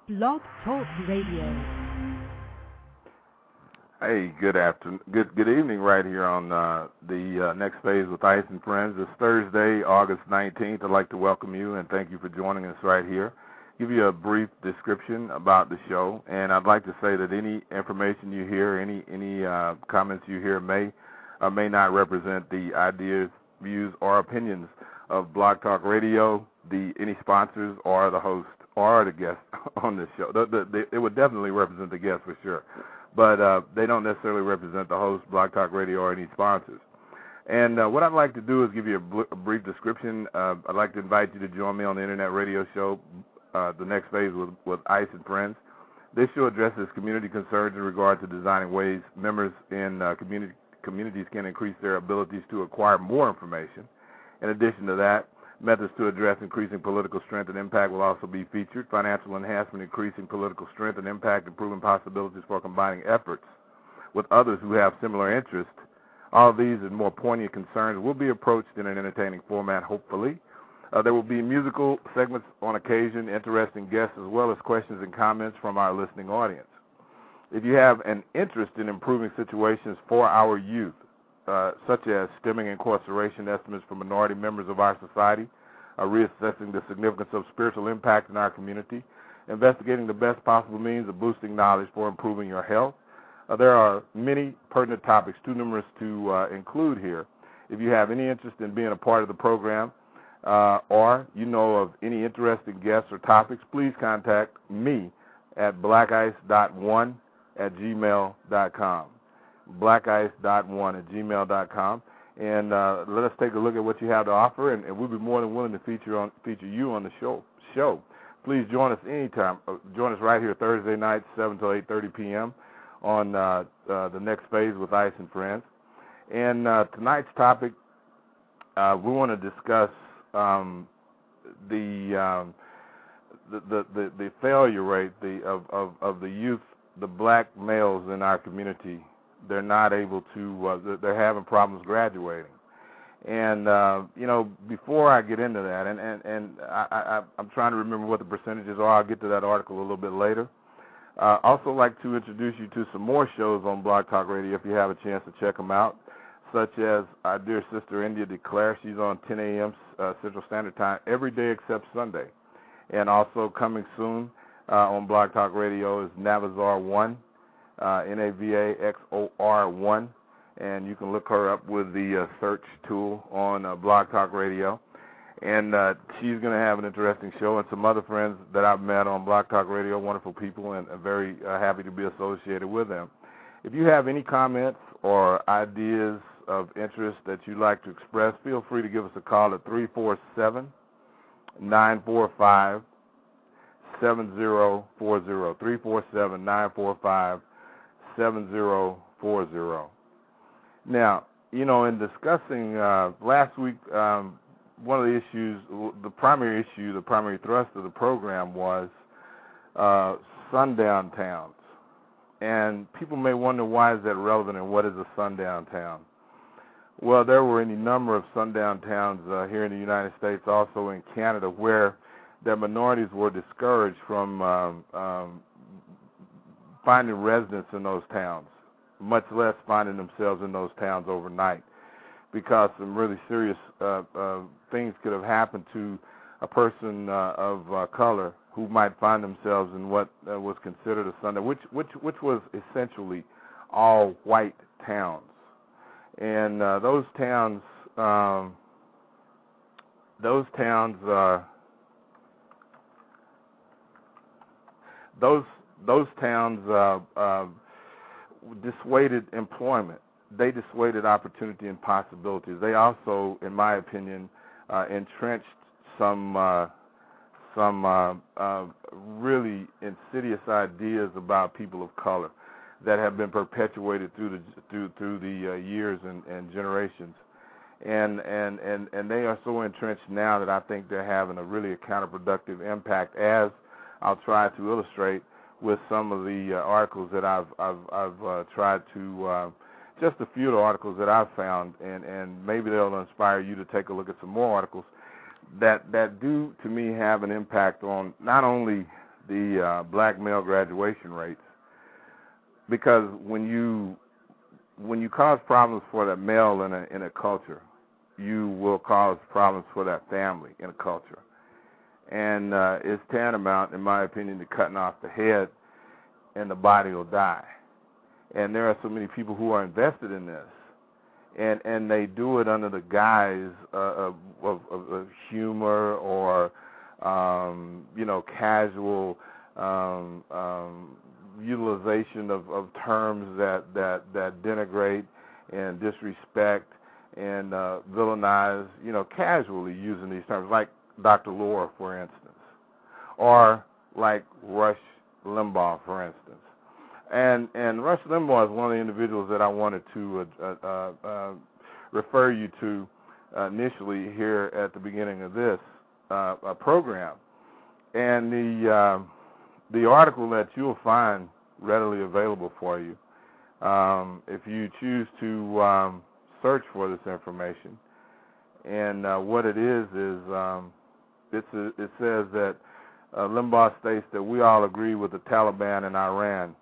Blog Talk Radio. Hey, good evening right here on the Next Phase with Ice and Friends. It's Thursday, August 19th. I'd like to welcome you and thank you for joining us right here. Give you a brief description about the show, and I'd like to say that any information you hear, any comments you hear may or may not represent the ideas, views, or opinions of Blog Talk Radio, any sponsors, or the host, or the guest on this show. It would definitely represent the guest for sure, but they don't necessarily represent the host, Blog Talk Radio, or any sponsors. And what I'd like to do is give you a brief description. I'd like to invite you to join me on the internet radio show, The Next Phase with Ice and Friends. This show addresses community concerns in regard to designing ways members in communities can increase their abilities to acquire more information. In addition to that, methods to address increasing political strength and impact will also be featured. Financial enhancement, increasing political strength and impact, improving possibilities for combining efforts with others who have similar interests. All of these and more poignant concerns will be approached in an entertaining format, hopefully. There will be musical segments on occasion, interesting guests, as well as questions and comments from our listening audience. If you have an interest in improving situations for our youth, such as stemming incarceration estimates for minority members of our society, reassessing the significance of spiritual impact in our community, investigating the best possible means of boosting knowledge for improving your health. There are many pertinent topics, too numerous to include here. If you have any interest in being a part of the program or you know of any interesting guests or topics, please contact me at blackice.1@gmail.com. blackice.1@gmail.com, and let us take a look at what you have to offer, and we'll be more than willing to feature you on the show. Please join us anytime. Join us right here Thursday nights, 7 to 8:30 p.m. on the Next Phase with Ice and Friends. And tonight's topic, we want to discuss the failure rate of the youth, the black males in our community. They're not able to, they're having problems graduating. And, before I get into that, and I'm trying to remember what the percentages are. I'll get to that article a little bit later. Also like to introduce you to some more shows on Blog Talk Radio if you have a chance to check them out, such as our dear sister India Declare. She's on 10 a.m. Central Standard Time every day except Sunday. And also coming soon on Blog Talk Radio is Navazar 1. Navaxor 1, and you can look her up with the search tool on Blog Talk Radio. And she's going to have an interesting show, and some other friends that I've met on Blog Talk Radio, wonderful people, and very happy to be associated with them. If you have any comments or ideas of interest that you'd like to express, feel free to give us a call at 347-945-7040, 347-945-7040. Now, in discussing last week, one of the issues, the primary thrust of the program was sundown towns. And people may wonder, why is that relevant and what is a sundown town? Well, there were any number of sundown towns here in the United States, also in Canada, where the minorities were discouraged from finding residence in those towns, much less finding themselves in those towns overnight, because some really serious things could have happened to a person of color who might find themselves in what was considered a sundown, which was essentially all white towns. And those towns dissuaded employment. They dissuaded opportunity and possibilities. They also, in my opinion, entrenched some really insidious ideas about people of color that have been perpetuated through the years and generations. And they are so entrenched now that I think they're having a really counterproductive impact, as I'll try to illustrate with some of the articles that I've tried to, just a few of the articles that I've found, and maybe they'll inspire you to take a look at some more articles that do, to me, have an impact on not only the black male graduation rates, because when you cause problems for that male in a culture, you will cause problems for that family in a culture. And it's tantamount, in my opinion, to cutting off the head, and the body will die. And there are so many people who are invested in this, and they do it under the guise of humor or casual utilization of terms that denigrate and disrespect and villainize, casually using these terms, like Dr. Laura, for instance, or like Rush Limbaugh, for instance. And Rush Limbaugh is one of the individuals that I wanted to refer you to initially here at the beginning of this program. And the article that you'll find readily available for you, if you choose to search for this information. And what it is it says that Limbaugh states that we all agree with the Taliban in Iran.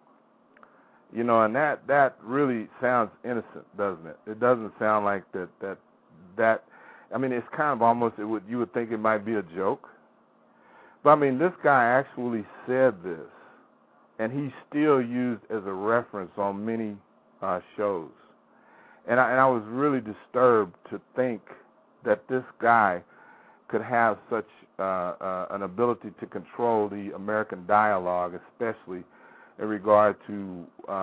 And that really sounds innocent, doesn't it? It doesn't sound like that. I mean, it's kind of almost you would think it might be a joke. But I mean, this guy actually said this, and he's still used as a reference on many shows. And I was really disturbed to think that this guy could have such an ability to control the American dialogue, especially in regard to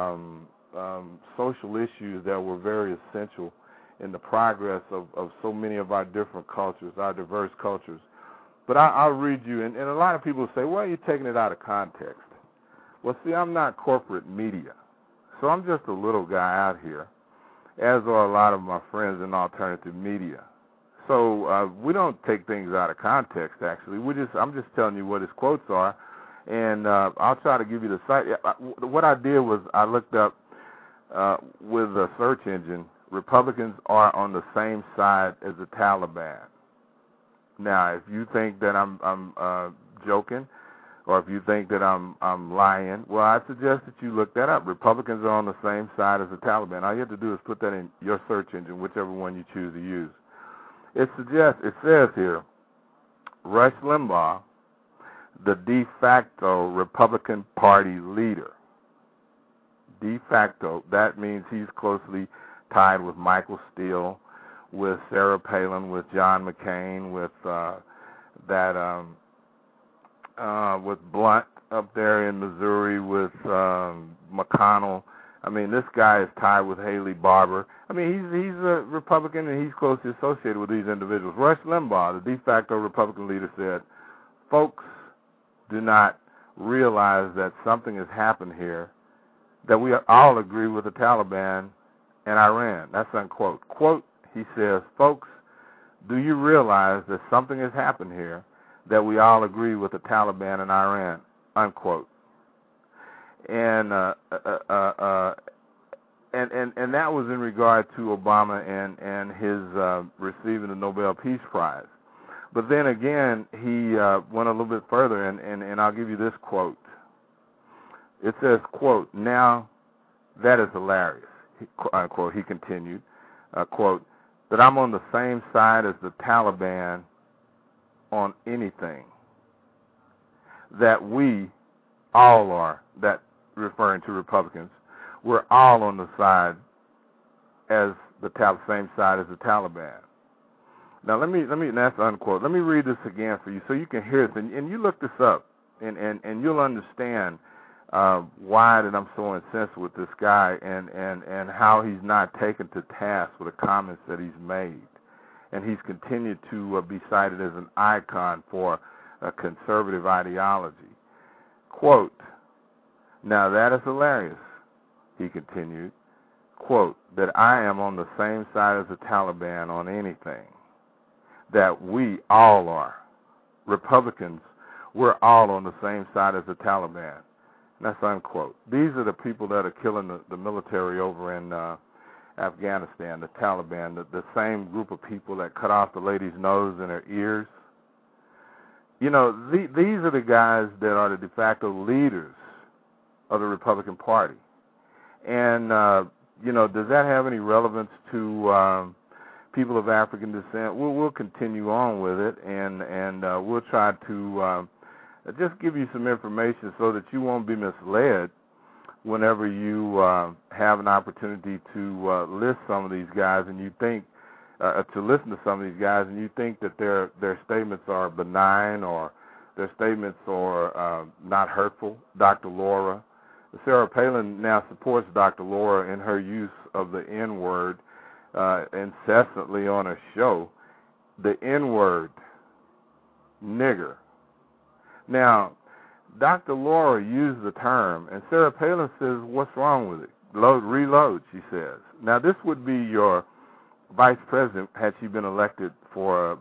social issues that were very essential in the progress of so many of our different cultures, our diverse cultures. But I'll read you, and a lot of people say, well, you're taking it out of context. Well, see, I'm not corporate media, so I'm just a little guy out here, as are a lot of my friends in alternative media. So we don't take things out of context, actually. I'm just telling you what his quotes are, and I'll try to give you the site. What I did was I looked up with a search engine, Republicans are on the same side as the Taliban. Now, if you think that I'm joking, or if you think that I'm lying, well, I suggest that you look that up. Republicans are on the same side as the Taliban. All you have to do is put that in your search engine, whichever one you choose to use. It says here, Rush Limbaugh, the de facto Republican Party leader. De facto, that means he's closely tied with Michael Steele, with Sarah Palin, with John McCain, with with Blunt up there in Missouri, with McConnell. I mean, this guy is tied with Haley Barbour. I mean, he's a Republican, and he's closely associated with these individuals. Rush Limbaugh, the de facto Republican leader, said, folks do not realize that something has happened here, that we all agree with the Taliban and Iran. That's unquote. Quote, he says, folks, do you realize that something has happened here, that we all agree with the Taliban and Iran? Unquote. And that was in regard to Obama and his receiving the Nobel Peace Prize. But then again, he went a little bit further, and I'll give you this quote. It says, quote, now that is hilarious, unquote. He continued, quote, that I'm on the same side as the Taliban on anything, that we all are, that referring to Republicans, we're all on the side as the same side as the Taliban. Now let me, that's unquote. Let me read this again for you so you can hear this, and you look this up, and you'll understand why that I'm so incensed with this guy, and how he's not taken to task for the comments that he's made, and he's continued to be cited as an icon for a conservative ideology. Quote, now that is hilarious, he continued, quote, that I am on the same side as the Taliban on anything, that we all are. Republicans, we're all on the same side as the Taliban. That's unquote. These are the people that are killing the military over in Afghanistan, the Taliban, the same group of people that cut off the lady's nose and her ears, these are the guys that are the de facto leaders of the Republican Party. And, does that have any relevance to people of African descent? We'll continue on with it, and we'll try to just give you some information so that you won't be misled whenever you have an opportunity to list some of these guys and you think, to listen to some of these guys and you think that their statements are benign or their statements are not hurtful. Dr. Laura, Sarah Palin now supports Dr. Laura in her use of the N-word incessantly on her show. The N-word, nigger. Now, Dr. Laura used the term, and Sarah Palin says, what's wrong with it? Reload, she says. Now, this would be your vice president had she been elected with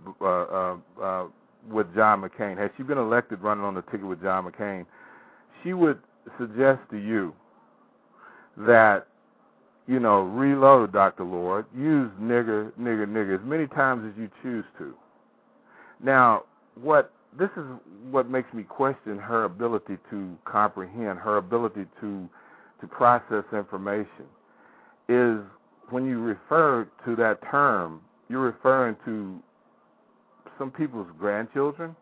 John McCain. Had she been elected running on the ticket with John McCain, she would suggest to you that, reload, Dr. Laura, use nigger as many times as you choose to. Now, this is what makes me question her ability to comprehend, her ability to process information, is when you refer to that term, you're referring to some people's grandchildren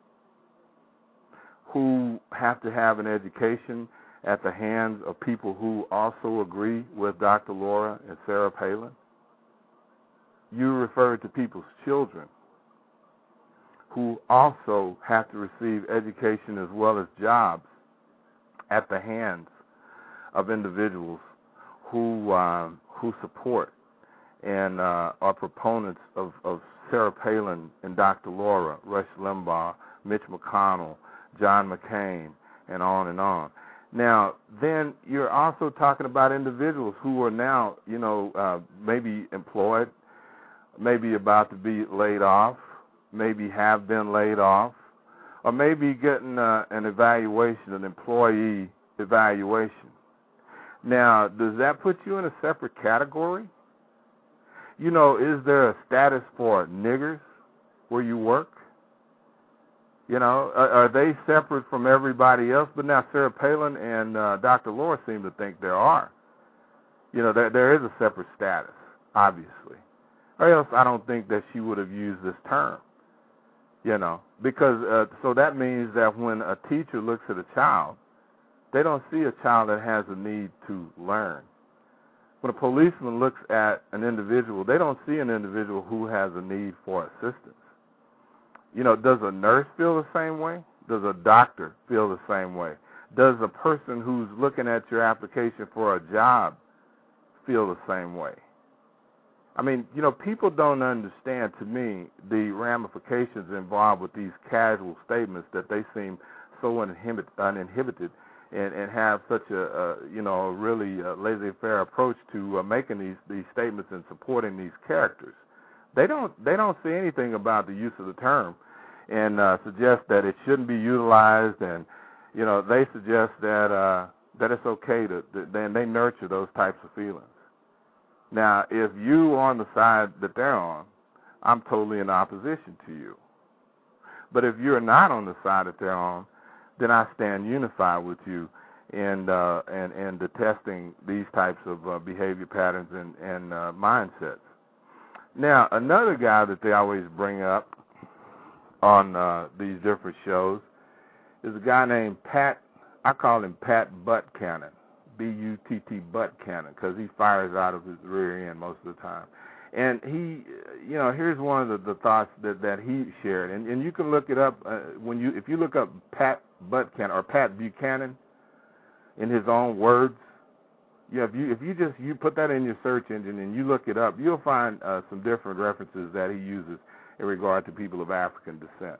who have to have an education at the hands of people who also agree with Dr. Laura and Sarah Palin. You refer to people's children who also have to receive education as well as jobs at the hands of individuals who support and are proponents of Sarah Palin and Dr. Laura, Rush Limbaugh, Mitch McConnell, John McCain, and on and on. Now, then you're also talking about individuals who are now, maybe employed, maybe about to be laid off, maybe have been laid off, or maybe getting an evaluation, an employee evaluation. Now, does that put you in a separate category? Is there a status for niggers where you work? Are they separate from everybody else? But now Sarah Palin and Dr. Laura seem to think there are. There is a separate status, obviously. Or else I don't think that she would have used this term. Because so that means that when a teacher looks at a child, they don't see a child that has a need to learn. When a policeman looks at an individual, they don't see an individual who has a need for assistance. Does a nurse feel the same way? Does a doctor feel the same way? Does a person who's looking at your application for a job feel the same way? I mean, people don't understand, to me, the ramifications involved with these casual statements that they seem so uninhibited and have such a really laissez-faire approach to making these statements and supporting these characters. They don't say anything about the use of the term and suggest that it shouldn't be utilized, and they suggest that it's okay then they nurture those types of feelings. Now, if you are on the side that they're on, I'm totally in opposition to you. But if you're not on the side that they're on, then I stand unified with you in detesting these types of behavior patterns and mindsets. Now, another guy that they always bring up on these different shows is a guy named Pat. I call him Pat Butt Cannon, B-U-T-T Butt Cannon, because he fires out of his rear end most of the time. And he, here's one of the thoughts that he shared, and you can look it up if you look up Pat Butt Cannon or Pat Buchanan in his own words. If you put that in your search engine and you look it up, you'll find some different references that he uses in regard to people of African descent.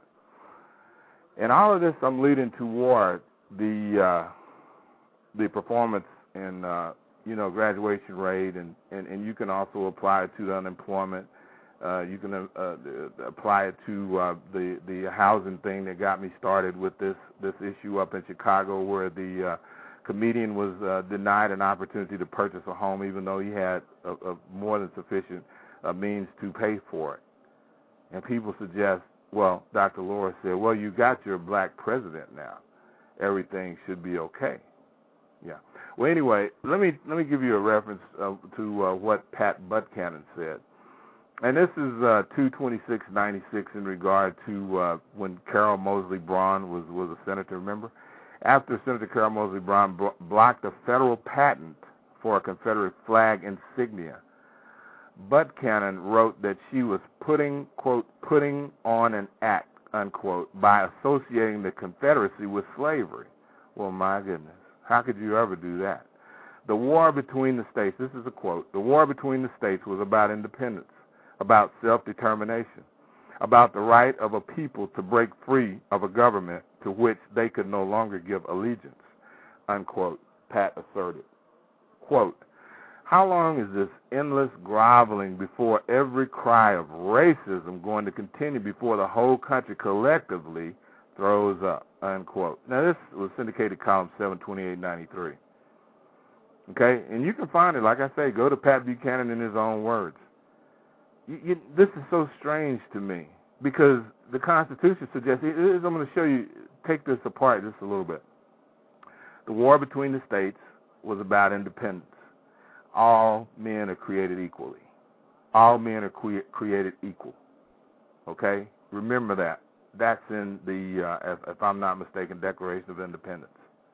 And all of this I'm leading toward the performance and graduation rate, and you can also apply it to the unemployment. You can apply it to the housing thing that got me started with this issue up in Chicago, where the comedian was denied an opportunity to purchase a home, even though he had a more than sufficient means to pay for it. And people suggest Well, Dr. Laura said, well, you got your black president now. Everything should be okay. Yeah. Well, anyway, let me give you a reference to what Pat Buchanan said. And this is 2/26/96 in regard to when Carol Moseley Braun was a senator, remember? After Senator Carol Moseley Braun blocked a federal patent for a Confederate flag insignia, Buchanan wrote that she was putting, quote, putting on an act, unquote, by associating the Confederacy with slavery. Well, my goodness, how could you ever do that? The war between the states, this is a quote, the war between the states was about independence, about self-determination, about the right of a people to break free of a government to which they could no longer give allegiance, unquote, Pat asserted. Quote, how long is this endless groveling before every cry of racism going to continue before the whole country collectively throws up, unquote. Now, this was syndicated column 7/28/93. Okay, and you can find it, like I say, go to Pat Buchanan in his own words. This is so strange to me because the Constitution suggests, I'm going to show you, take this apart just a little bit. The war between the states was about independence. All men are created equally. All men are created equal. Okay? Remember that. That's in the, if I'm not mistaken, Declaration of Independence.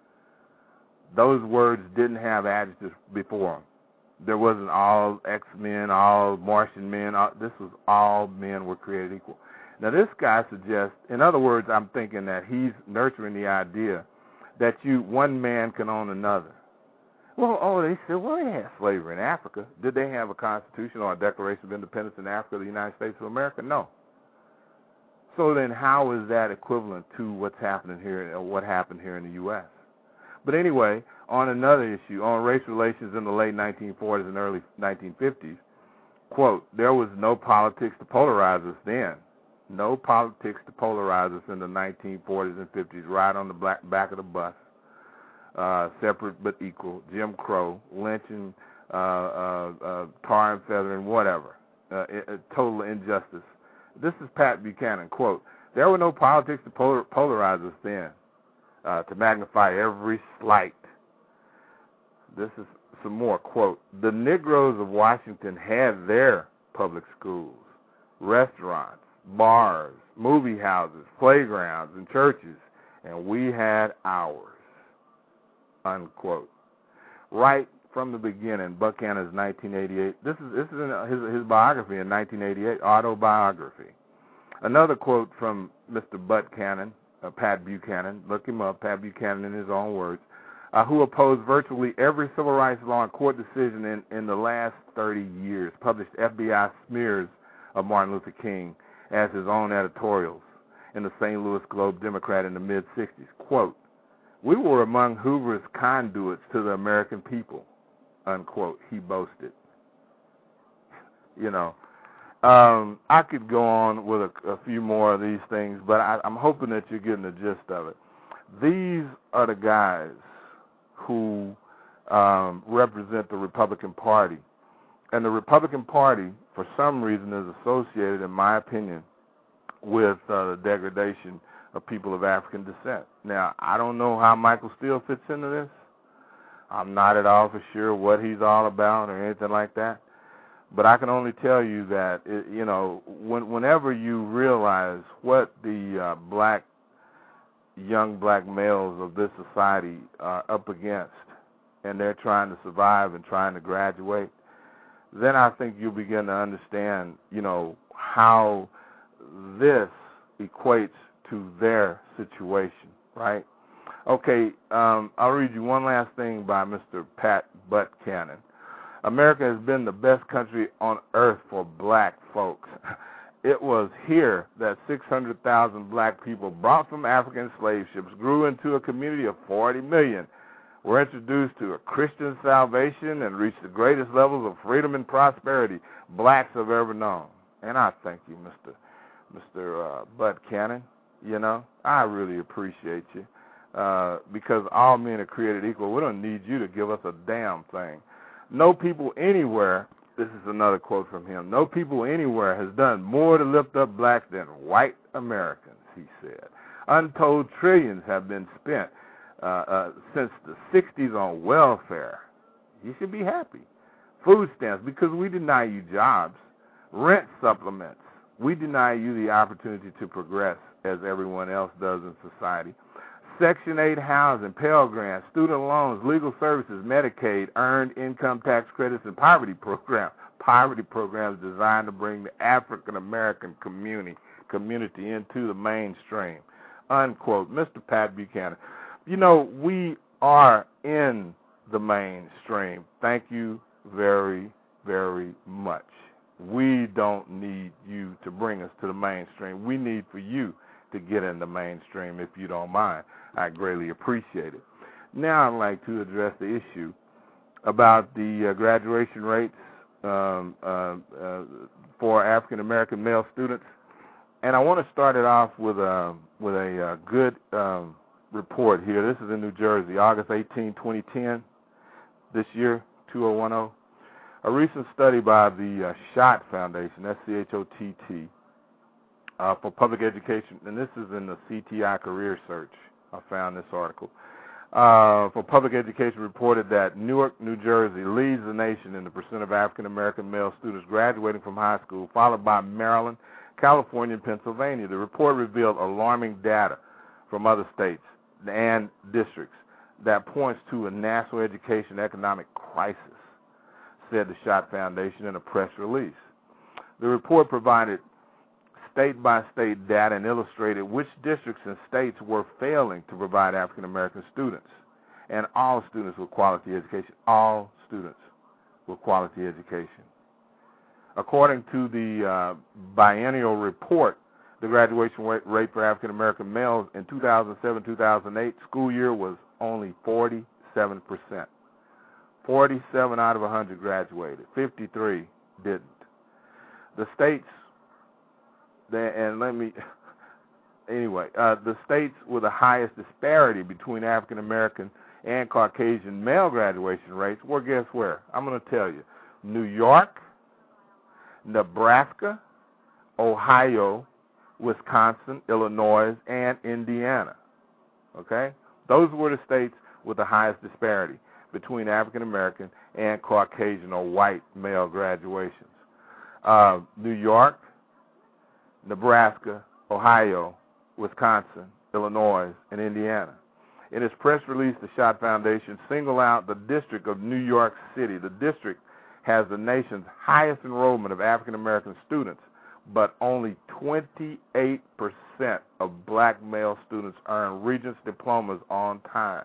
Those words didn't have adjectives before them. There wasn't all X-men, all Martian men. This was all men were created equal. Now, this guy suggests, in other words, I'm thinking that he's nurturing the idea that one man can own another. Well, they said, well, they had slavery in Africa. Did they have a Constitution or a Declaration of Independence in Africa, the United States of America? No. So then how is that equivalent to what's happening here, or what happened here in the U.S.? But anyway, on another issue, on race relations in the late 1940s and early 1950s, quote, there was no politics to polarize us then. No politics to polarize us in the 1940s and 50s, right on the back of the bus. Separate but equal, Jim Crow, lynching, tar and feathering, whatever, total injustice. This is Pat Buchanan, quote, there were no politics to polarize us then, to magnify every slight. This is some more, quote, the Negroes of Washington had their public schools, restaurants, bars, movie houses, playgrounds, and churches, and we had ours, unquote. Right from the beginning, Buchanan's 1988, this is in his biography in 1988, autobiography. Another quote from Mr. Buchanan, Pat Buchanan, look him up, Pat Buchanan in his own words, who opposed virtually every civil rights law and court decision in the last 30 years, published FBI smears of Martin Luther King as his own editorials in the St. Louis Globe-Democrat in the mid-'60s. Quote, we were among Hoover's conduits to the American people, unquote, he boasted. You know, I could go on with a few more of these things, but I'm hoping that you're getting the gist of it. These are the guys who represent the Republican Party. And the Republican Party, for some reason, is associated, in my opinion, with the degradation of people of African descent. Now, I don't know how Michael Steele fits into this. I'm not at all for sure what he's all about or anything like that. But I can only tell you that, whenever you realize what the young black males of this society are up against, and they're trying to survive and trying to graduate, then I think you'll begin to understand, how this equates to their situation, right? Okay, I'll read you one last thing by Mr. Pat Buchanan. America has been the best country on earth for black folks. It was here that 600,000 black people brought from African slave ships grew into a community of 40 million, were introduced to a Christian salvation, and reached the greatest levels of freedom and prosperity blacks have ever known. And I thank you, Mr. Buchanan. I really appreciate you because all men are created equal. We don't need you to give us a damn thing. No people anywhere, this is another quote from him, no people anywhere has done more to lift up blacks than white Americans, he said. Untold trillions have been spent since the 60s on welfare. You should be happy. Food stamps, because we deny you jobs. Rent supplements. We deny you the opportunity to progress as everyone else does in society. Section 8 housing, Pell Grants, student loans, legal services, Medicaid, earned income tax credits, and poverty programs. Poverty programs designed to bring the African American community into the mainstream. Unquote. Mr. Pat Buchanan. You know, we are in the mainstream. Thank you very, very much. We don't need you to bring us to the mainstream. We need for you to get in the mainstream, if you don't mind. I greatly appreciate it. Now I'd like to address the issue about the graduation rates for African American male students, and I want to start it off with a good report here. This is in New Jersey, August 18, 2010, this year, 2010. A recent study by the Schott Foundation, SCHOTT, for public education, and this is in the CTI Career Search. I found this article. For public education reported that Newark, New Jersey leads the nation in the percent of African American male students graduating from high school, followed by Maryland, California, and Pennsylvania. The report revealed alarming data from other states and districts that points to a national education economic crisis, said the Schott Foundation in a press release. The report provided state-by-state data and illustrated which districts and states were failing to provide African American students and all students with quality education. All students with quality education. According to the biennial report, the graduation rate for African American males in 2007-2008 school year was only 47%. 47 out of 100 graduated. 53 didn't. The states, the states with the highest disparity between African American and Caucasian male graduation rates were, guess where? I'm going to tell you. New York, Nebraska, Ohio, Wisconsin, Illinois, and Indiana. Okay? Those were the states with the highest disparity between African American and Caucasian or white male graduations. New York, Nebraska, Ohio, Wisconsin, Illinois, and Indiana. In its press release, the Schott Foundation singled out the District of New York City. The district has the nation's highest enrollment of African American students, but only 28% of black male students earn Regents diplomas on time.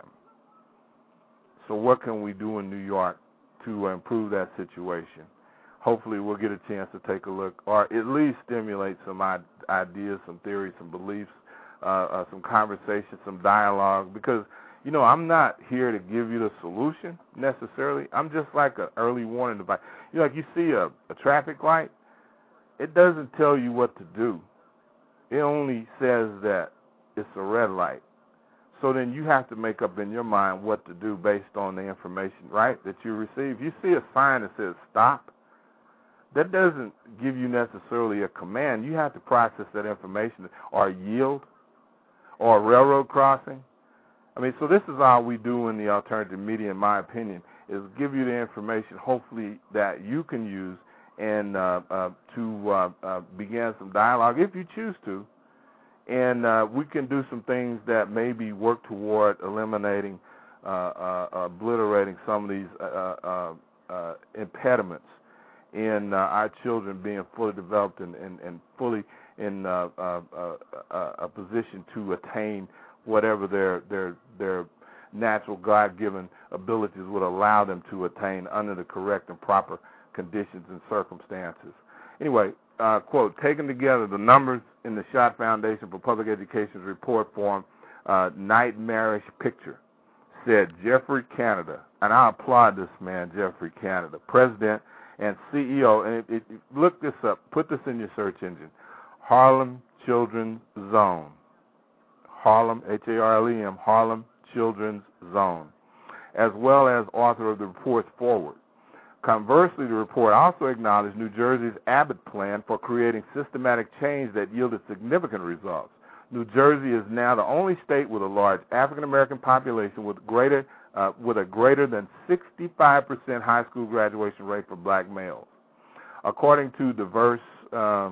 So what can we do in New York to improve that situation? Hopefully we'll get a chance to take a look, or at least stimulate some ideas, some theories, some beliefs, some conversation, some dialogue, because, you know, I'm not here to give you the solution necessarily. I'm just like an early warning device. You know, like you see a traffic light, it doesn't tell you what to do. It only says that it's a red light. So then you have to make up in your mind what to do based on the information, right, that you receive. You see a sign that says stop, that doesn't give you necessarily a command. You have to process that information, or yield, or a railroad crossing. I mean, so this is all we do in the alternative media, in my opinion, is give you the information, hopefully, that you can use and to begin some dialogue, if you choose to. And we can do some things that maybe work toward eliminating, obliterating some of these impediments in our children being fully developed and fully in a position to attain whatever their natural God-given abilities would allow them to attain under the correct and proper conditions and circumstances. Anyway, quote, taken together, the numbers in the Schott Foundation for Public Education's report form a nightmarish picture, said Jeffrey Canada, and I applaud this man, Jeffrey Canada, president and CEO, and look this up, put this in your search engine, Harlem Children's Zone, Harlem, H-A-R-L-E-M, Harlem Children's Zone, as well as author of the report's forward. Conversely, the report also acknowledged New Jersey's Abbott plan for creating systematic change that yielded significant results. New Jersey is now the only state with a large African-American population with a greater than 65% high school graduation rate for black males. According to Diverse, the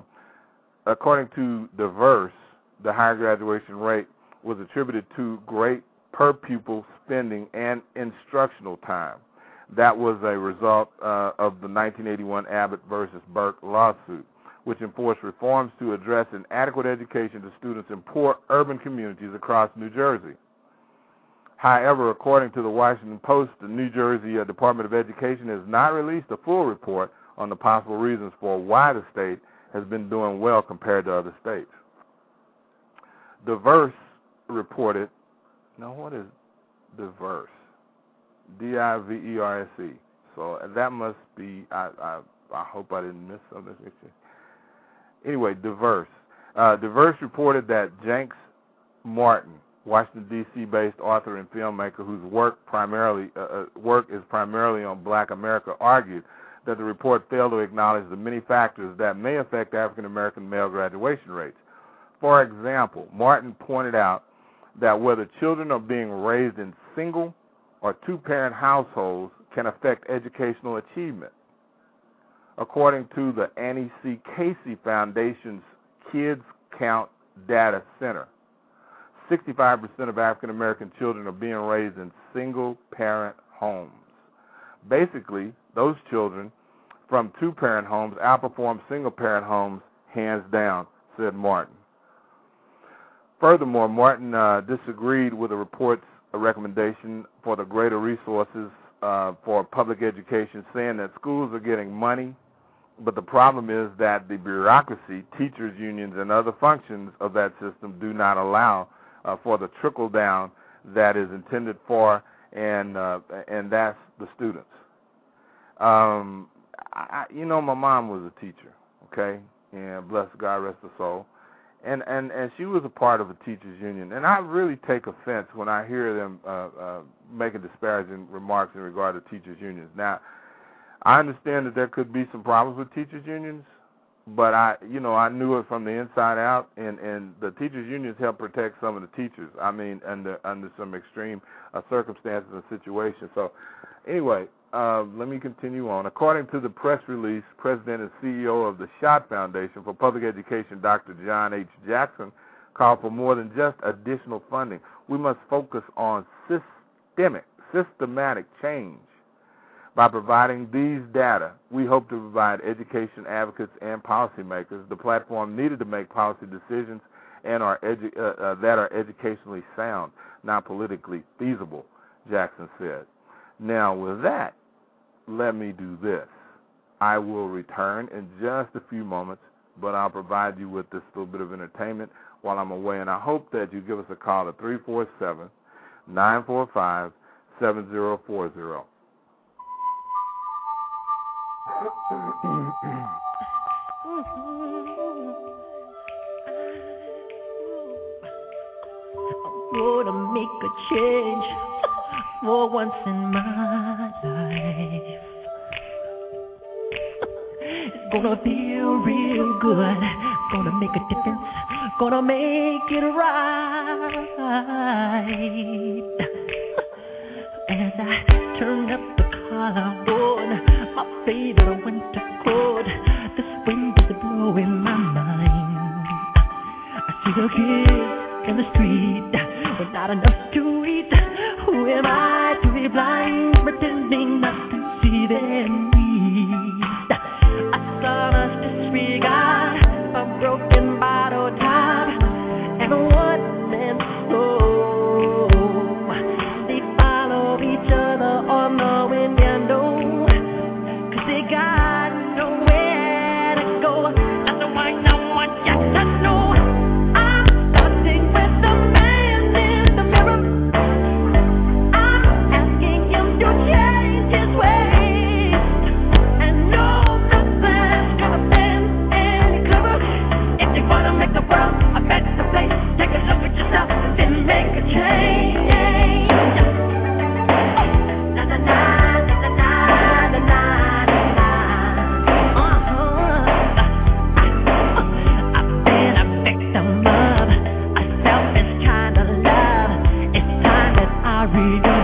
higher graduation rate was attributed to great per-pupil spending and instructional time. That was a result of the 1981 Abbott versus Burke lawsuit, which enforced reforms to address an adequate education to students in poor urban communities across New Jersey. However, according to the Washington Post, the New Jersey Department of Education has not released a full report on the possible reasons for why the state has been doing well compared to other states. Diverse reported, now what is diverse? D-I-V-E-R-S-E. So that must be, I hope I didn't miss something. Anyway, Diverse. Diverse reported that Jenks Martin, Washington, D.C.-based author and filmmaker whose work is primarily on black America, argued that the report failed to acknowledge the many factors that may affect African-American male graduation rates. For example, Martin pointed out that whether children are being raised in single or two-parent households can affect educational achievement. According to the Annie C. Casey Foundation's Kids Count Data Center, 65% of African-American children are being raised in single-parent homes. Basically, those children from two-parent homes outperform single-parent homes hands down, said Martin. Furthermore, Martin disagreed with the report's recommendation for the greater resources for public education, saying that schools are getting money, but the problem is that the bureaucracy, teachers' unions, and other functions of that system do not allow for the trickle-down that is intended for, and that's the students. My mom was a teacher, okay, and bless God rest her soul. And she was a part of a teachers union, and I really take offense when I hear them making disparaging remarks in regard to teachers unions. Now, I understand that there could be some problems with teachers unions, but I knew it from the inside out, and the teachers unions help protect some of the teachers. I mean, under some extreme circumstances and situations. So, anyway. Let me continue on. According to the press release, President and CEO of the Schott Foundation for Public Education, Dr. John H. Jackson, called for more than just additional funding. We must focus on systematic change. By providing these data, we hope to provide education advocates and policymakers the platform needed to make policy decisions and that are educationally sound, not politically feasible, Jackson said. Now, with that, let me do this. I will return in just a few moments, but I'll provide you with this little bit of entertainment while I'm away, and I hope that you give us a call at 347-945-7040. I'm gonna make a change for once in my life. It's gonna feel real good. Gonna make a difference. Gonna make it right. As I turn up the collar on my favorite winter coat, this wind is blowing my mind. I see the kids in the street with not enough to eat. Who am I to be blind, pretending not to see their needs? I saw us disregard a broken bottle top and a one-man show. They follow each other on the window, 'cause they got nowhere to go. That's why no one gets to know. I'm starting with the man in the mirror. I'm asking him to change his ways.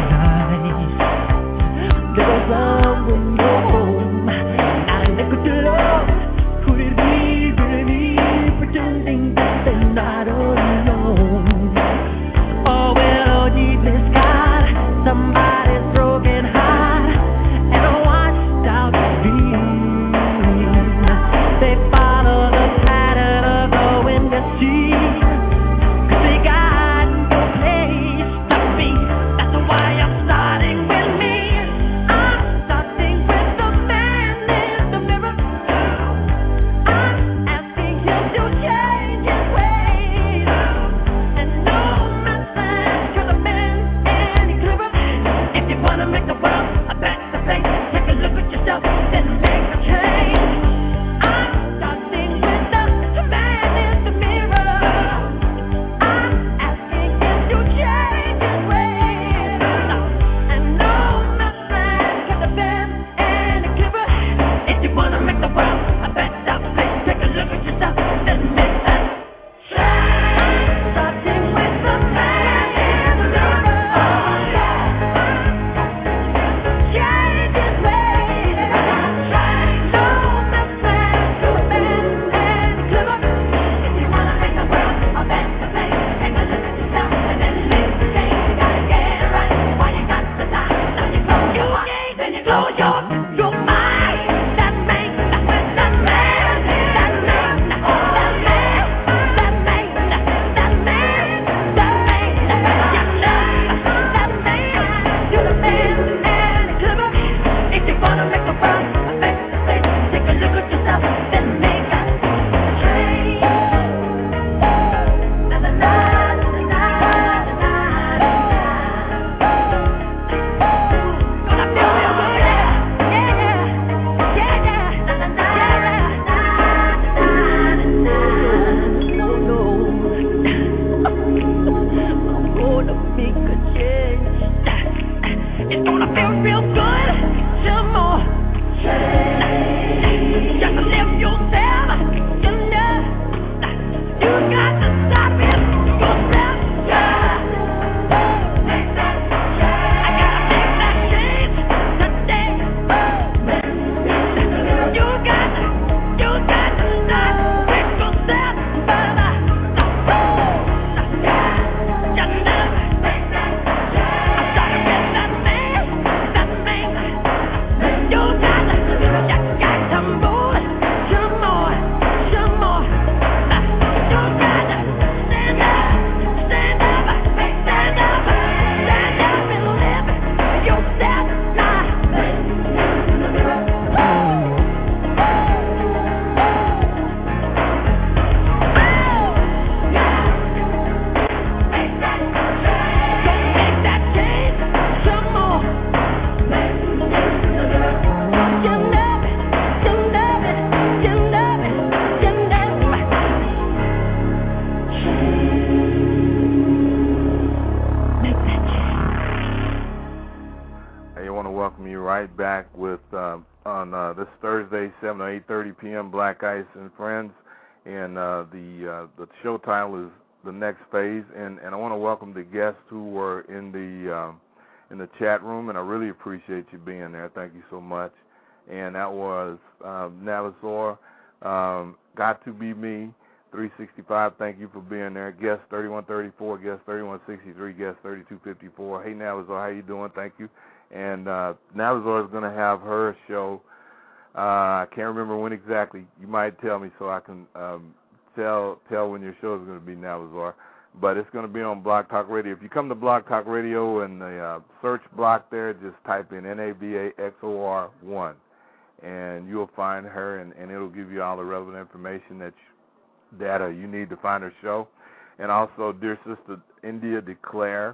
right back with on this Thursday, 7 to 8:30 p.m. Black Ice and Friends, and the show title is The Next Phase, and I want to welcome the guests who were in the chat room, and I really appreciate you being there. Thank you so much. And that was Navazor, Got to Be Me, 365. Thank you for being there. Guest 3134, guest 3163, guest 3254. Hey Navazor, how you doing? Thank you. And Navazor is going to have her show. I can't remember when exactly. You might tell me so I can tell when your show is going to be, Navazor. But it's going to be on Blog Talk Radio. If you come to Blog Talk Radio and the search block there, just type in NAVAXOR1, and you'll find her, and it'll give you all the relevant information data you need to find her show. And also, dear sister India Declare,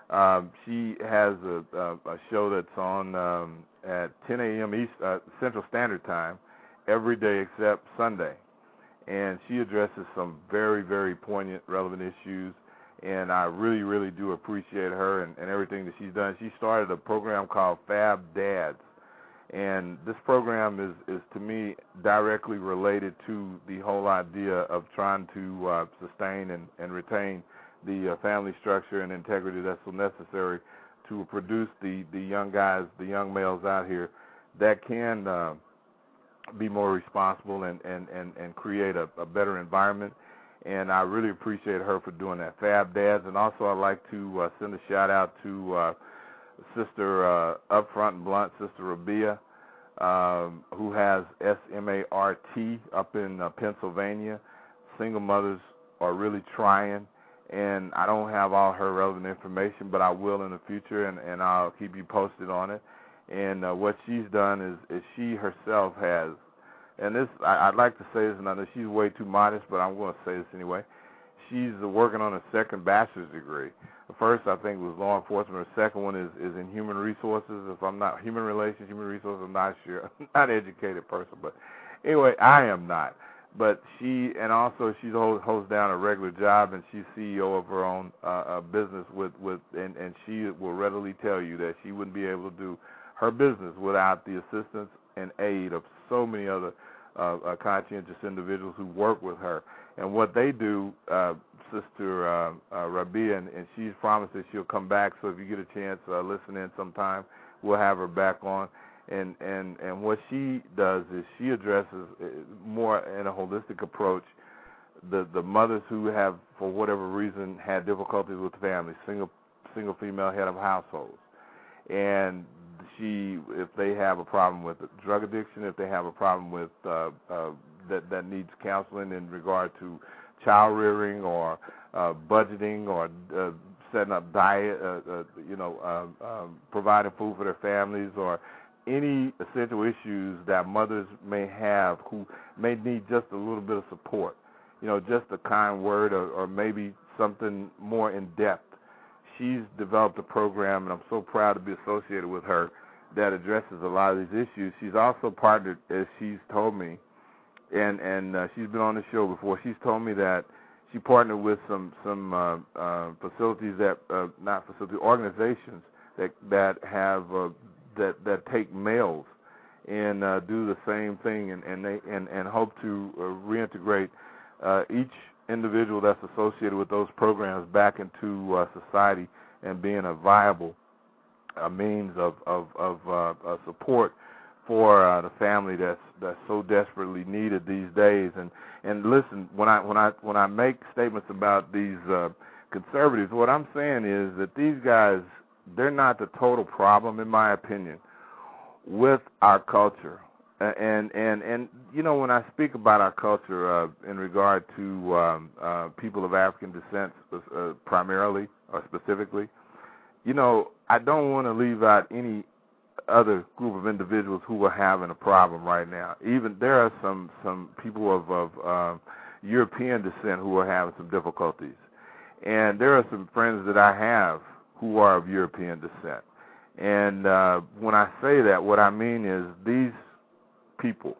she has a show that's on at 10 a.m. Central Standard Time every day except Sunday. And she addresses some very, very poignant, relevant issues, and I really, really do appreciate her and everything that she's done. She started a program called Fab Dads, and this program is to me, directly related to the whole idea of trying to sustain and retain the family structure and integrity that's so necessary to produce the young guys, the young males out here that can be more responsible and create a better environment. And I really appreciate her for doing that. Fab Dads. And also I'd like to send a shout out to Sister Upfront and Blunt, Sister Rabia, who has SMART up in Pennsylvania. Single mothers are really trying, and I don't have all her relevant information, but I will in the future, and I'll keep you posted on it. And what she's done is she herself has, and this I'd like to say this, and I know she's way too modest, but I'm going to say this anyway. She's working on a second bachelor's degree. The first, I think, was law enforcement. The second one is in human resources. If I'm not human relations, human resources, I'm not sure. I'm not an educated person, but anyway, I am not. But she, and also she holds down a regular job, and she's CEO of her own business and she will readily tell you that she wouldn't be able to do her business without the assistance and aid of so many other conscientious individuals who work with her. And what they do, Sister Rabia, and she's promised that she'll come back, so if you get a chance, listen in sometime, we'll have her back on. And what she does is she addresses more in a holistic approach the mothers who have, for whatever reason, had difficulties with families, single female head of households. And if they have a problem with drug addiction, if they have a problem with that needs counseling in regard to child rearing or budgeting or setting up diet, providing food for their families, or any essential issues that mothers may have who may need just a little bit of support, just a kind word or maybe something more in depth. She's developed a program, and I'm so proud to be associated with her, that addresses a lot of these issues. She's also partnered, as she's told me, and she's been on the show before. She's told me that she partnered with some facilities organizations that have that take males and do the same thing and hope to reintegrate each individual that's associated with those programs back into society and being a viable means of support for the family that's so desperately needed these days. And listen, when I make statements about these conservatives, what I'm saying is that these guys, they're not the total problem, in my opinion, with our culture. And when I speak about our culture in regard to people of African descent primarily or specifically, I don't want to leave out any other group of individuals who are having a problem right now. Even there are some people of European descent who are having some difficulties. And there are some friends that I have who are of European descent. And when I say that, what I mean is these people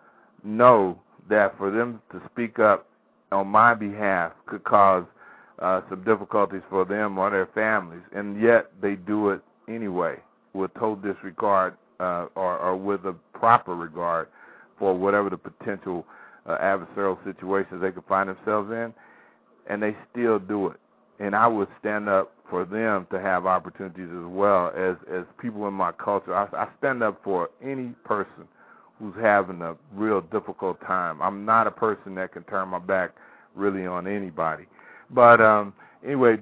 know that for them to speak up on my behalf could cause some difficulties for them or their families, and yet they do it anyway with total disregard or with a proper regard for whatever the potential adversarial situations they could find themselves in, and they still do it. And I would stand up for them to have opportunities as well as people in my culture. I stand up for any person who's having a real difficult time. I'm not a person that can turn my back really on anybody. But anyway,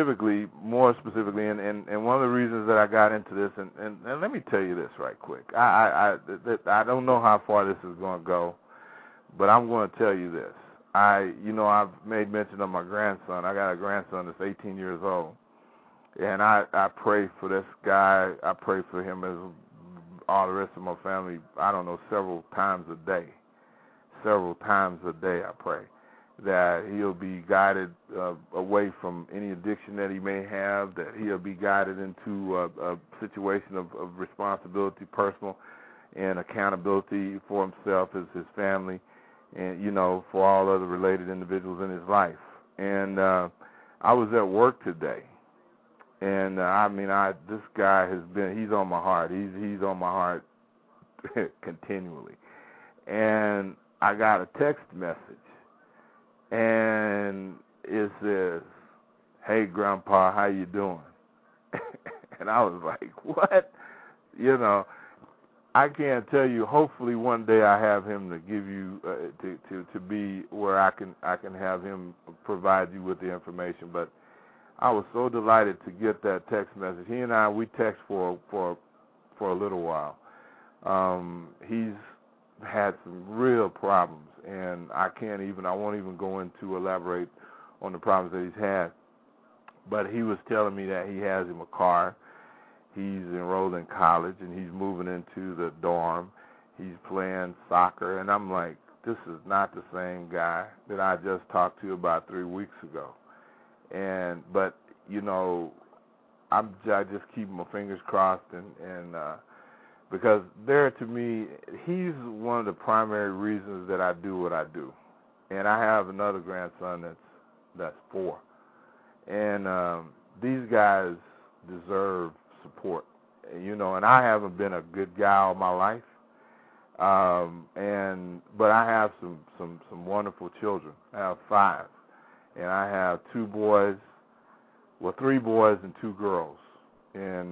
more specifically, and one of the reasons that I got into this, and let me tell you this right quick. I don't know how far this is going to go, but I'm going to tell you this. I've made mention of my grandson. I got a grandson that's 18 years old, and I pray for this guy. I pray for him as all the rest of my family, I don't know, several times a day. Several times a day I pray that he'll be guided away from any addiction that he may have, that he'll be guided into a situation of responsibility, personal, and accountability for himself, as his family, and, for all other related individuals in his life. And I was at work today, and this guy he's on my heart. He's on my heart continually. And I got a text message, and it says, "Hey, Grandpa, how you doing?" And I was like, what? You know, I can't tell you. Hopefully one day I have him to give you to be where I can have him provide you with the information. But I was so delighted to get that text message. He and I, we text for a little while. He's had some real problems, and I won't even go into elaborate on the problems that he's had. But he was telling me that he has him a car. He's enrolled in college, and he's moving into the dorm. He's playing soccer, and I'm like, this is not the same guy that I just talked to about 3 weeks ago. But you know, I just keep my fingers crossed, and because to me, he's one of the primary reasons that I do what I do. And I have another grandson that's 4. And these guys deserve support, you know. And I haven't been a good guy all my life, but I have some wonderful children. I have 5, and I have 3 boys and 2 girls. And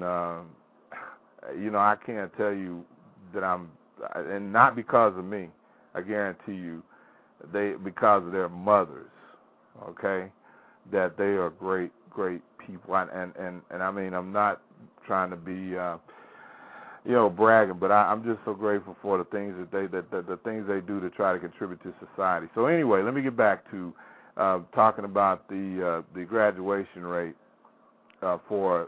you know, I can't tell you that and not because of me. I guarantee you, because of their mothers. Okay. That they are great people, and I mean, I'm not trying to be bragging, but I'm just so grateful for the things the things they do to try to contribute to society. So anyway, let me get back to talking about the graduation rate for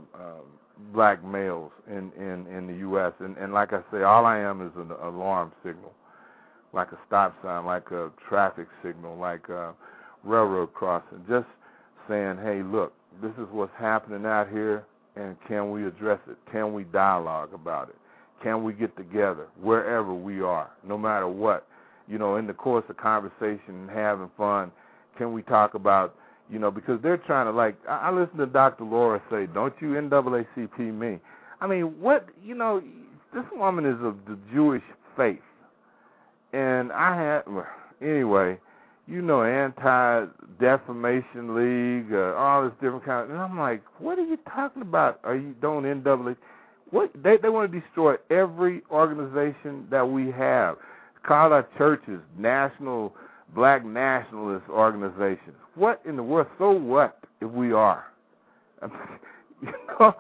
black males in the U.S. And like I say, all I am is an alarm signal, like a stop sign, like a traffic signal, like a railroad crossing, just saying, hey, look, this is what's happening out here, and can we address it? Can we dialogue about it? Can we get together wherever we are, no matter what? You know, in the course of conversation and having fun, can we talk about, you know, because they're trying to, like, I listened to Dr. Laura say, don't you NAACP me. I mean, what, you know, this woman is of the Jewish faith. And anyway, you know, Anti-Defamation League, all this different kind of, and I'm like, what are you talking about? Don't NAACP? What? They want to destroy every organization that we have. Call our churches national, black nationalist organizations. What in the world? So what if we are? You know,